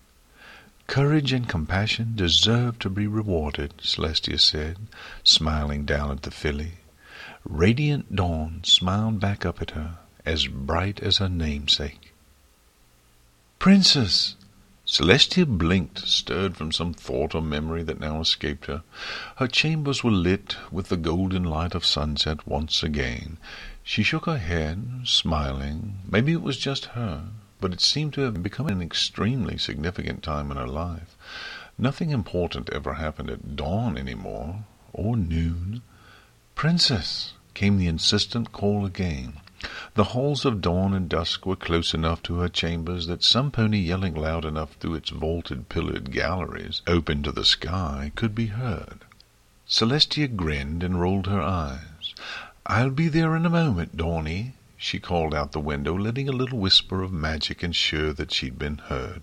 Courage and compassion deserve to be rewarded, Celestia said, smiling down at the filly. Radiant Dawn smiled back up at her, as bright as her namesake. "Princess!" Celestia blinked, stirred from some thought or memory that now escaped her. Her chambers were lit with the golden light of sunset once again. She shook her head, smiling. Maybe it was just her, but it seemed to have become an extremely significant time in her life. Nothing important ever happened at dawn any more, or noon. "Princess!" came the insistent call again. The halls of dawn and dusk were close enough to her chambers that some pony yelling loud enough through its vaulted pillared galleries, open to the sky, could be heard. Celestia grinned and rolled her eyes. "I'll be there in a moment, Dawny," she called out the window, letting a little whisper of magic ensure that she'd been heard.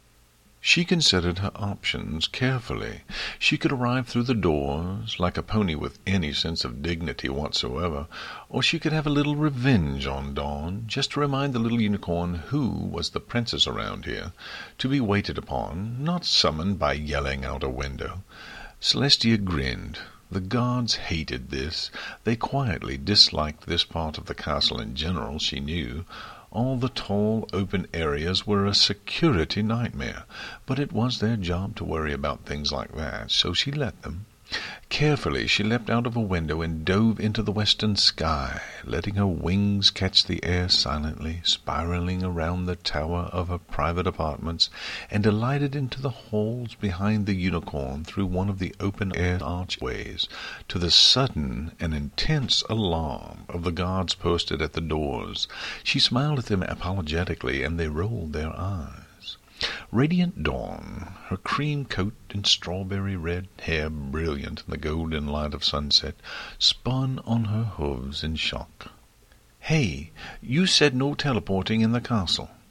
She considered her options carefully. She could arrive through the doors, like a pony with any sense of dignity whatsoever, or she could have a little revenge on Dawn, just to remind the little unicorn who was the princess around here, to be waited upon, not summoned by yelling out a window. Celestia grinned. The guards hated this. They quietly disliked this part of the castle in general, she knew. All the tall, open areas were a security nightmare, but it was their job to worry about things like that, so she let them. Carefully she leapt out of a window and dove into the western sky, letting her wings catch the air silently, spiraling around the tower of her private apartments, and alighted into the halls behind the unicorn through one of the open-air archways, to the sudden and intense alarm of the guards posted at the doors. She smiled at them apologetically, and they rolled their eyes. Radiant Dawn, her cream coat and strawberry-red hair brilliant in the golden light of sunset, spun on her hooves in shock. "Hey, you said no teleporting in the castle."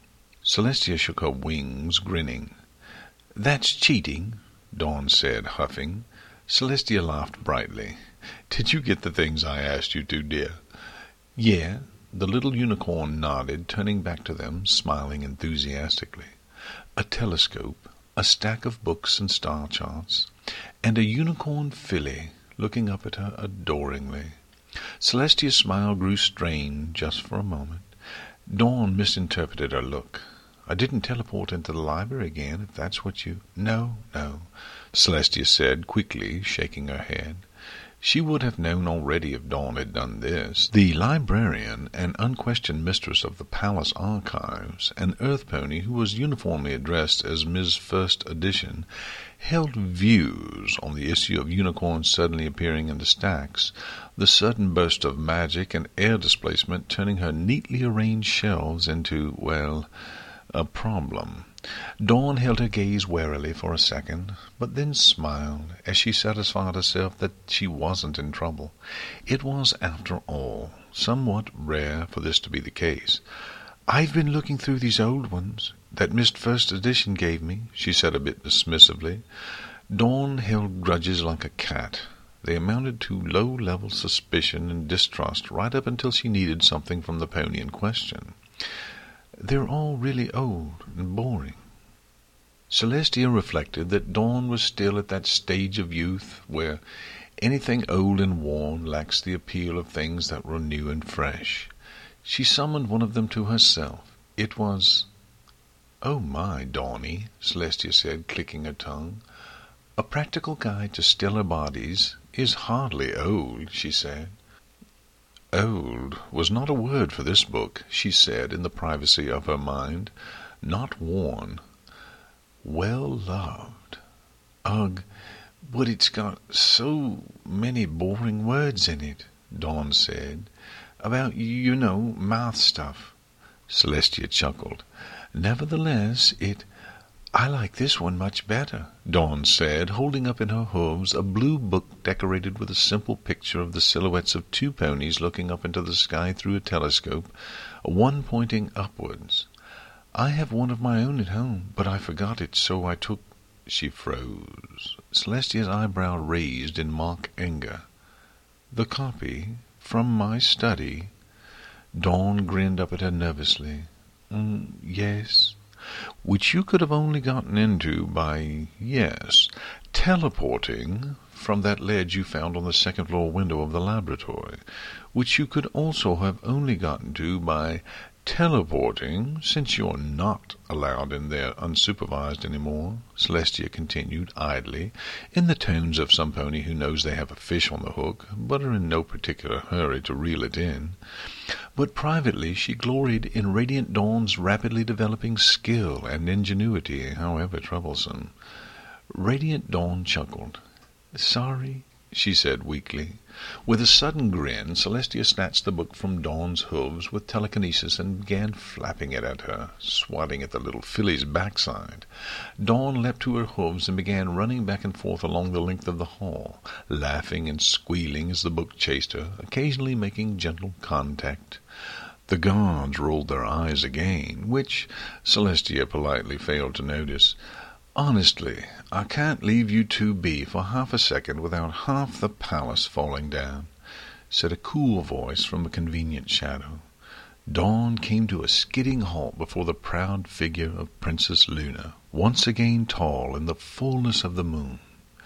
Celestia shook her wings, grinning. "That's cheating," Dawn said, huffing. Celestia laughed brightly. "Did you get the things I asked you to, dear?" "Yeah." The little unicorn nodded, turning back to them, smiling enthusiastically. A telescope, a stack of books and star charts, and a unicorn filly looking up at her adoringly. Celestia's smile grew strained just for a moment. Dawn misinterpreted her look. "I didn't teleport into the library again, if that's what you—" "No, no," Celestia said, quickly shaking her head. She would have known already if Dawn had done this. The librarian, an unquestioned mistress of the palace archives, an earth pony who was uniformly addressed as Miz First Edition, held views on the issue of unicorns suddenly appearing in the stacks, the sudden burst of magic and air displacement turning her neatly arranged shelves into, well, a problem. Dawn held her gaze warily for a second, but then smiled as she satisfied herself that she wasn't in trouble. It was, after all, somewhat rare for this to be the case. "I've been looking through these old ones that Miss First Edition gave me," she said a bit dismissively. Dawn held grudges like a cat. They amounted to low-level suspicion and distrust right up until she needed something from the pony in question. "They're all really old and boring." Celestia reflected that Dawn was still at that stage of youth where anything old and worn lacks the appeal of things that were new and fresh. She summoned one of them to herself. It was... "Oh my, Dawny," Celestia said, clicking her tongue. "A Practical Guide to Stellar Bodies is hardly old," she said. Old was not a word for this book, she said in the privacy of her mind. Not worn. Well loved. Ugh, but it's got so many boring words in it, Dawn said. About, you know, math stuff. Celestia chuckled. Nevertheless, it... "I like this one much better," Dawn said, holding up in her hooves a blue book decorated with a simple picture of the silhouettes of two ponies looking up into the sky through a telescope, one pointing upwards. "I have one of my own at home, but I forgot it, so I took—" She froze. Celestia's eyebrow raised in mock anger. "The copy from my study?" Dawn grinned up at her nervously. Mm, "Yes." "Which you could have only gotten into by, yes, teleporting from that ledge you found on the second-floor window of the laboratory. Which you could also have only gotten to by teleporting, since you're not allowed in there unsupervised any more," Celestia continued idly, in the tones of some pony who knows they have a fish on the hook, but are in no particular hurry to reel it in. But privately she gloried in Radiant Dawn's rapidly developing skill and ingenuity, however troublesome. Radiant Dawn chuckled. "Sorry," she said weakly. With a sudden grin, Celestia snatched the book from Dawn's hooves with telekinesis and began flapping it at her, swatting at the little filly's backside. Dawn leapt to her hooves and began running back and forth along the length of the hall, laughing and squealing as the book chased her, occasionally making gentle contact. The guards rolled their eyes again, which Celestia politely failed to notice. "Honestly, I can't leave you two be for half a second without half the palace falling down," said a cool voice from a convenient shadow. Dawn came to a skidding halt before the proud figure of Princess Luna, once again tall in the fullness of the moon.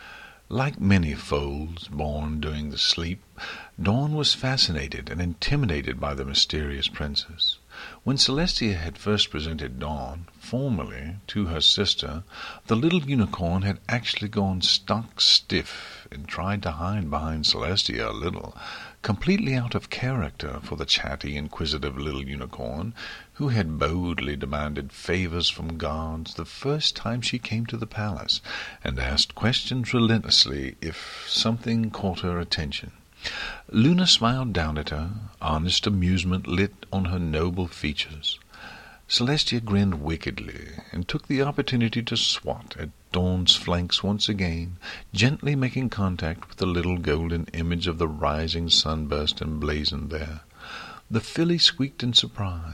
Like many foals born during the sleep, Dawn was fascinated and intimidated by the mysterious princess. When Celestia had first presented Dawn, formally, to her sister, the little unicorn had actually gone stock stiff and tried to hide behind Celestia a little, completely out of character for the chatty, inquisitive little unicorn who had boldly demanded favours from guards the first time she came to the palace, and asked questions relentlessly if something caught her attention. Luna smiled down at her, honest amusement lit on her noble features. Celestia grinned wickedly, and took the opportunity to swat at Dawn's flanks once again, gently making contact with the little golden image of the rising sunburst emblazoned there. The filly squeaked in surprise.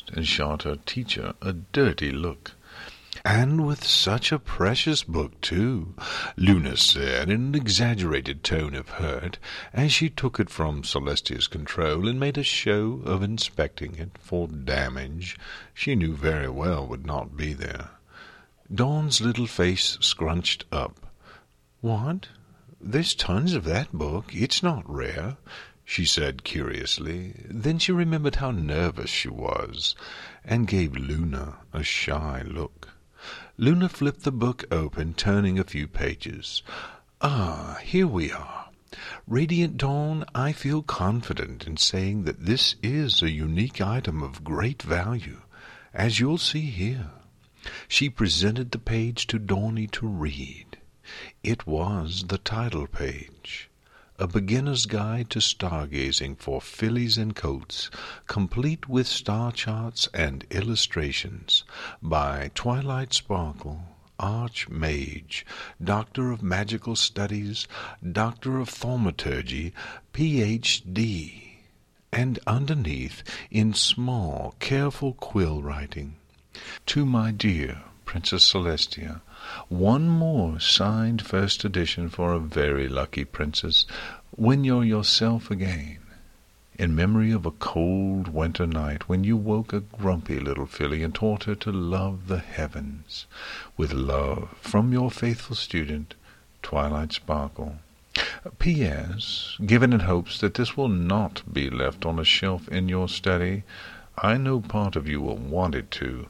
gasped and shot her teacher a dirty look. "And with such a precious book, too," Luna said in an exaggerated tone of hurt, as she took it from Celestia's control and made a show of inspecting it for damage she knew very well would not be there. Dawn's little face scrunched up. "What? There's tons of that book. It's not rare," she said curiously. Then she remembered how nervous she was, and gave Luna a shy look. Luna flipped the book open, turning a few pages. "Ah, here we are. Radiant Dawn, I feel confident in saying that this is a unique item of great value, as you'll see here." She presented the page to Dawny to read. It was the title page. A Beginner's Guide to Stargazing for Fillies and Colts, complete with star charts and illustrations, by Twilight Sparkle, Archmage, Doctor of Magical Studies, Doctor of Thaumaturgy, P H D, and underneath, in small, careful quill writing, "To my dear Princess Celestia, one more signed first edition for a very lucky princess, when you're yourself again. In memory of a cold winter night when you woke a grumpy little filly and taught her to love the heavens. With love from your faithful student, Twilight Sparkle. P S. Given in hopes that this will not be left on a shelf in your study, I know part of you will want it to.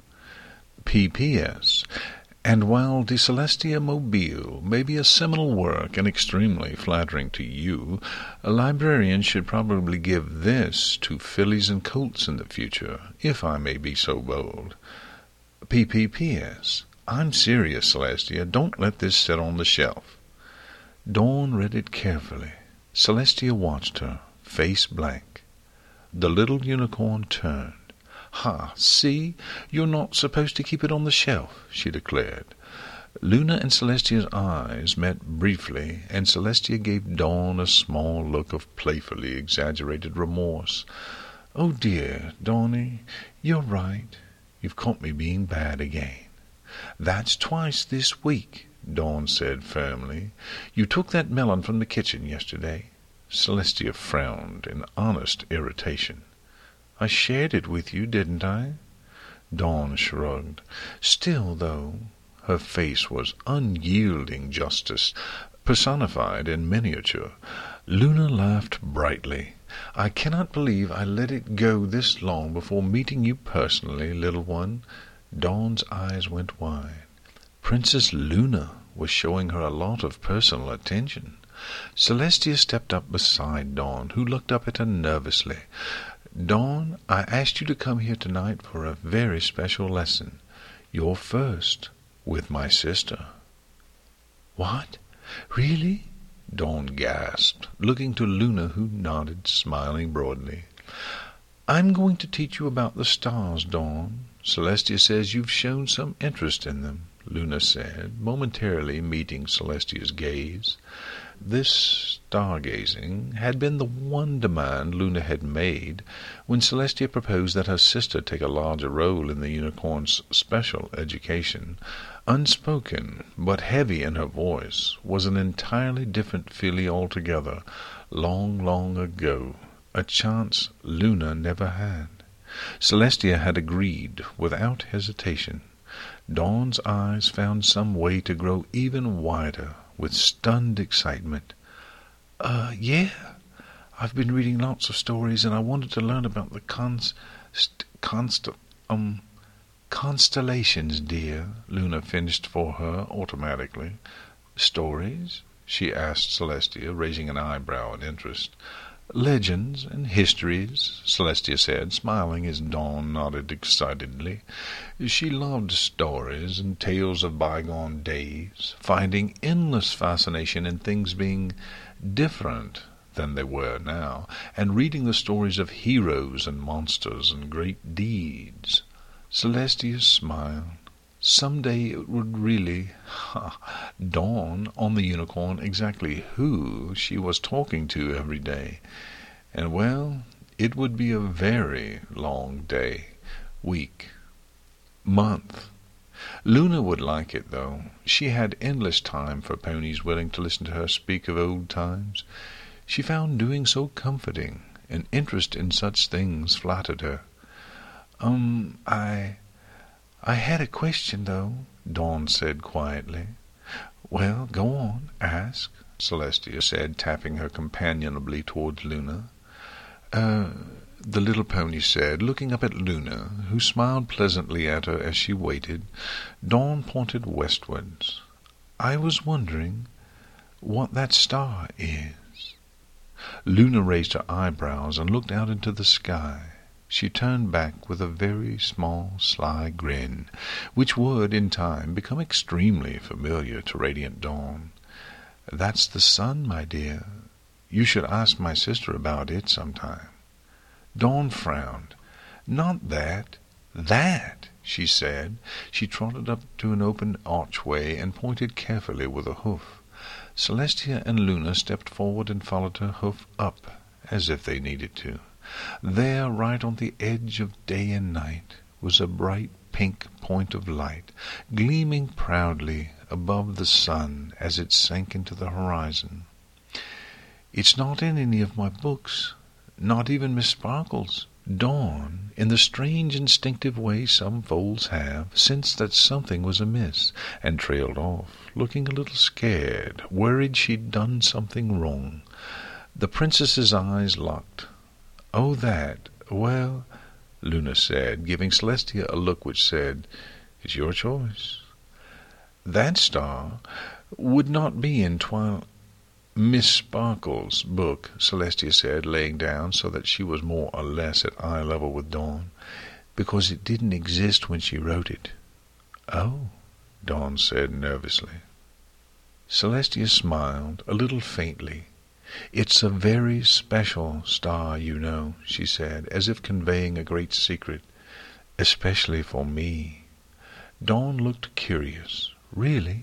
P P S. And while De Celestia Mobile may be a seminal work and extremely flattering to you, a librarian should probably give this to fillies and colts in the future, if I may be so bold. P P P S. I'm serious, Celestia. Don't let this sit on the shelf." Dawn read it carefully. Celestia watched her, face blank. The little unicorn turned. "Ha, see, you're not supposed to keep it on the shelf," she declared. Luna and Celestia's eyes met briefly, and Celestia gave Dawn a small look of playfully exaggerated remorse. "Oh dear, Dawny, you're right. You've caught me being bad again." "That's twice this week," Dawn said firmly. "You took that melon from the kitchen yesterday." Celestia frowned in honest irritation. "I shared it with you, didn't I?" Dawn shrugged. Still, though, her face was unyielding justice, personified in miniature. Luna laughed brightly. "I cannot believe I let it go this long before meeting you personally, little one." Dawn's eyes went wide. Princess Luna was showing her a lot of personal attention. Celestia stepped up beside Dawn, who looked up at her nervously. "Dawn, I asked you to come here tonight for a very special lesson. Your first with my sister." "What? Really?" Dawn gasped, looking to Luna, who nodded, smiling broadly. "I'm going to teach you about the stars, Dawn. Celestia says you've shown some interest in them," Luna said, momentarily meeting Celestia's gaze. This stargazing had been the one demand Luna had made when Celestia proposed that her sister take a larger role in the unicorn's special education. Unspoken, but heavy in her voice, was an entirely different filly altogether, long, long ago, a chance Luna never had. Celestia had agreed without hesitation. Dawn's eyes found some way to grow even wider with stunned excitement. Uh, yeah. I've been reading lots of stories, and I wanted to learn about the cons... St const... um... constellations, dear, Luna finished for her automatically. "Stories?" she asked Celestia, raising an eyebrow in interest. "Legends and histories," Celestia said, smiling as Dawn nodded excitedly. She loved stories and tales of bygone days, finding endless fascination in things being different than they were now, and reading the stories of heroes and monsters and great deeds. Celestia smiled. Someday it would really ha, dawn on the unicorn exactly who she was talking to every day. And, well, it would be a very long day week, month. Luna would like it, though. She had endless time for ponies willing to listen to her speak of old times. She found doing so comforting, and interest in such things flattered her. Um, I... I had a question, though, Dawn said quietly. Well, go on, ask, Celestia said, tapping her companionably towards Luna. Uh... The little pony said, looking up at Luna, who smiled pleasantly at her as she waited. Dawn pointed westwards. I was wondering what that star is. Luna raised her eyebrows and looked out into the sky. She turned back with a very small, sly grin, which would, in time, become extremely familiar to Radiant Dawn. That's the sun, my dear. You should ask my sister about it sometime. Dawn frowned. Not that. That, she said. She trotted up to an open archway and pointed carefully with a hoof. Celestia and Luna stepped forward and followed her hoof up, as if they needed to. There, right on the edge of day and night, was a bright pink point of light, gleaming proudly above the sun as it sank into the horizon. It's not in any of my books. Not even Miss Sparkle's. Dawn, in the strange instinctive way some foals have, sensed that something was amiss, and trailed off, looking a little scared, worried she'd done something wrong. The princess's eyes locked. Oh, that, well, Luna said, giving Celestia a look which said, It's your choice. That star would not be in Twilight. Miss Sparkle's book, Celestia said, laying down so that she was more or less at eye level with Dawn, because it didn't exist when she wrote it. Oh, Dawn said nervously. Celestia smiled, a little faintly. It's a very special star, you know, she said, as if conveying a great secret, especially for me. Dawn looked curious. Really?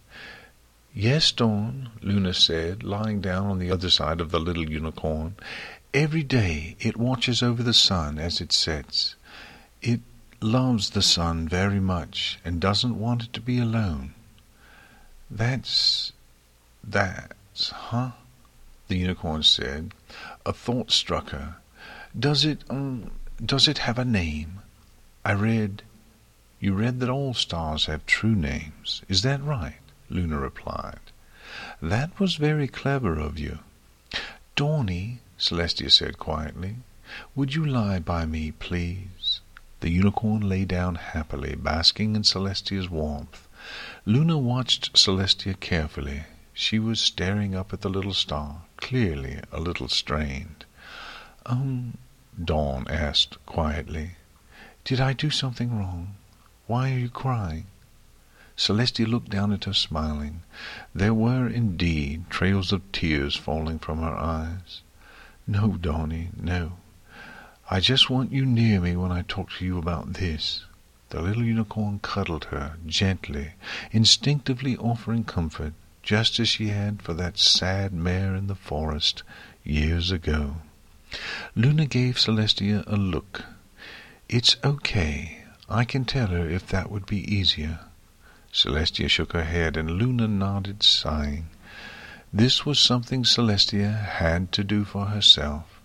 Yes, Dawn, Luna said, lying down on the other side of the little unicorn. Every day it watches over the sun as it sets. It loves the sun very much and doesn't want it to be alone. That's... that's... huh? The unicorn said. A thought struck her. Does it, um, does it have a name? I read... You read that all stars have true names. Is that right? Luna replied. That was very clever of you. Dawny, Celestia said quietly, would you lie by me, please? The unicorn lay down happily, basking in Celestia's warmth. Luna watched Celestia carefully. She was staring up at the little star, clearly a little strained. Um, Dawn asked quietly, did I do something wrong? Why are you crying? Celestia looked down at her, smiling. There were, indeed, trails of tears falling from her eyes. No, Dawny, no. I just want you near me when I talk to you about this. The little unicorn cuddled her, gently, instinctively offering comfort, just as she had for that sad mare in the forest years ago. Luna gave Celestia a look. It's okay. I can tell her if that would be easier. Celestia shook her head, and Luna nodded, sighing. This was something Celestia had to do for herself.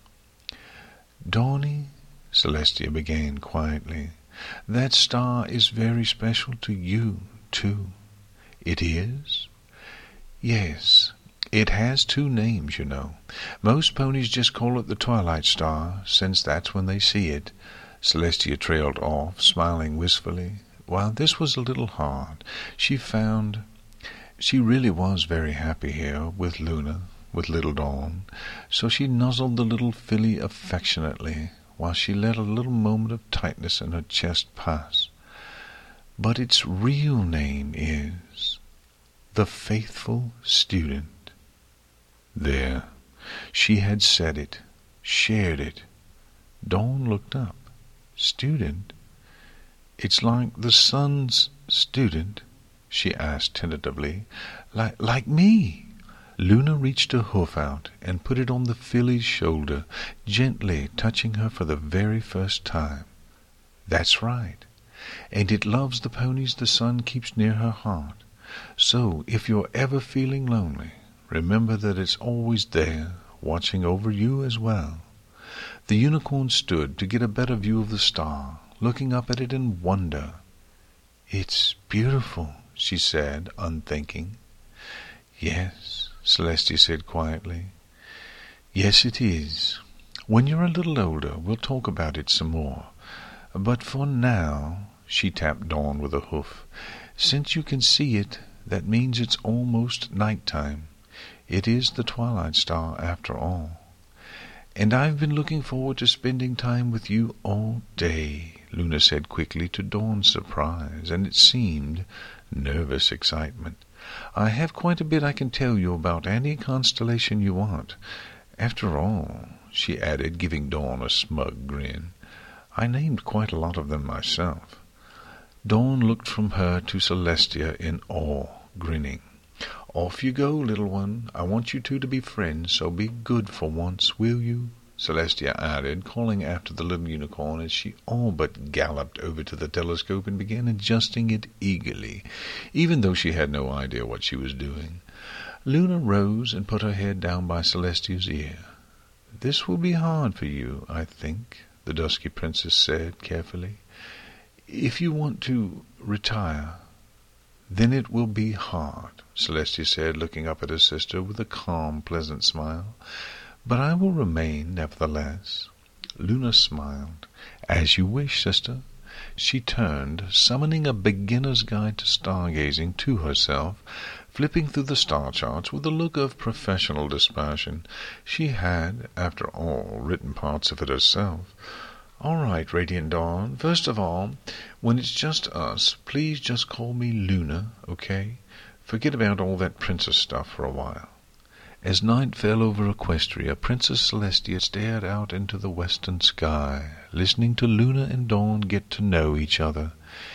Dawny, Celestia began quietly, that star is very special to you, too. It is? Yes. It has two names, you know. Most ponies just call it the Twilight Star, since that's when they see it. Celestia trailed off, smiling wistfully. While this was a little hard, she found she really was very happy here with Luna, with little Dawn, so she nuzzled the little filly affectionately, while she let a little moment of tightness in her chest pass. But its real name is the Faithful Student. There, she had said it, shared it. Dawn looked up. Student? It's like the sun's student, she asked tentatively. Like, like me. Luna reached her hoof out and put it on the filly's shoulder, gently touching her for the very first time. That's right. And it loves the ponies the sun keeps near her heart. So, if you're ever feeling lonely, remember that it's always there, watching over you as well. The unicorn stood to get a better view of the star, looking up at it in wonder. It's beautiful, she said, unthinking. Yes, Celestia said quietly. Yes, it is. When you're a little older, we'll talk about it some more. But for now, she tapped Dawn with a hoof, since you can see it, that means it's almost night-time. It is the twilight star, after all. And I've been looking forward to spending time with you all day, Luna said quickly, to Dawn's surprise, and it seemed nervous excitement. I have quite a bit I can tell you about any constellation you want. After all, she added, giving Dawn a smug grin, I named quite a lot of them myself. Dawn looked from her to Celestia in awe, grinning. Off you go, little one. I want you two to be friends, so be good for once, will you? Celestia added, calling after the little unicorn as she all but galloped over to the telescope and began adjusting it eagerly, even though she had no idea what she was doing. Luna rose and put her head down by Celestia's ear. This will be hard for you, I think, the dusky princess said carefully. If you want to retire, then it will be hard, Celestia said, looking up at her sister with a calm, pleasant smile. But I will remain, nevertheless. Luna smiled. As you wish, sister. She turned, summoning a beginner's guide to stargazing to herself, flipping through the star charts with a look of professional dispassion. She had, after all, written parts of it herself. All right, Radiant Dawn. First of all, when it's just us, please just call me Luna, okay? Forget about all that princess stuff for a while. As night fell over Equestria, Princess Celestia stared out into the western sky, listening to Luna and Dawn get to know each other.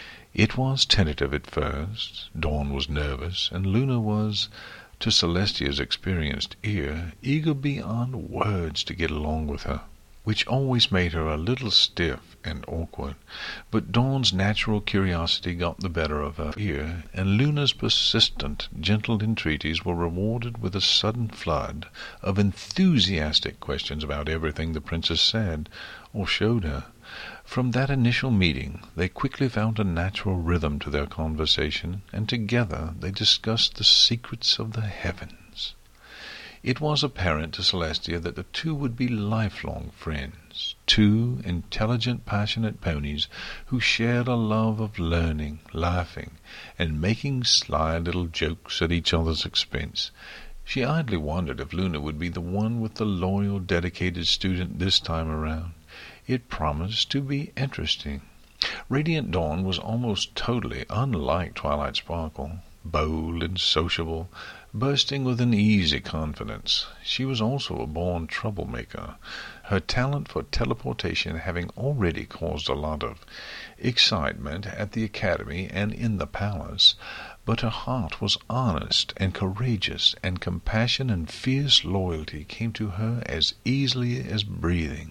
It was tentative at first. Dawn was nervous, and Luna was, to Celestia's experienced ear, eager beyond words to get along with her, which always made her a little stiff and awkward. But Dawn's natural curiosity got the better of her ear, and Luna's persistent, gentle entreaties were rewarded with a sudden flood of enthusiastic questions about everything the princess said or showed her. From that initial meeting, they quickly found a natural rhythm to their conversation, and together they discussed the secrets of the heavens. It was apparent to Celestia that the two would be lifelong friends, two intelligent, passionate ponies who shared a love of learning, laughing, and making sly little jokes at each other's expense. She idly wondered if Luna would be the one with the loyal, dedicated student this time around. It promised to be interesting. Radiant Dawn was almost totally unlike Twilight Sparkle, bold and sociable, bursting with an easy confidence. She was also a born troublemaker, her talent for teleportation having already caused a lot of excitement at the academy and in the palace, but her heart was honest and courageous, and compassion and fierce loyalty came to her as easily as breathing.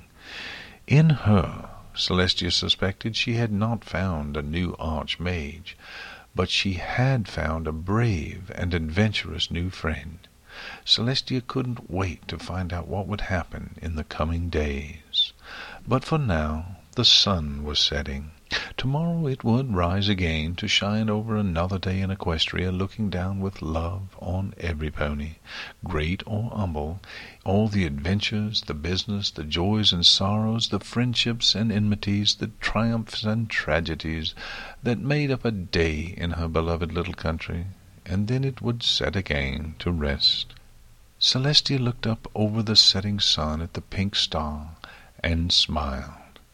In her, Celestia suspected she had not found a new archmage, but she had found a brave and adventurous new friend. Celestia couldn't wait to find out what would happen in the coming days. But for now, the sun was setting. Tomorrow it would rise again to shine over another day in Equestria, looking down with love on every pony, great or humble, all the adventures, the business, the joys and sorrows, the friendships and enmities, the triumphs and tragedies that made up a day in her beloved little country, and then it would set again to rest. Celestia looked up over the setting sun at the pink star and smiled.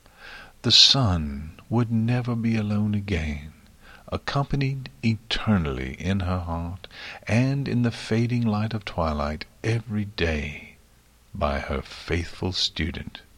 The sun would never be alone again, accompanied eternally in her heart and in the fading light of twilight every day by her faithful student.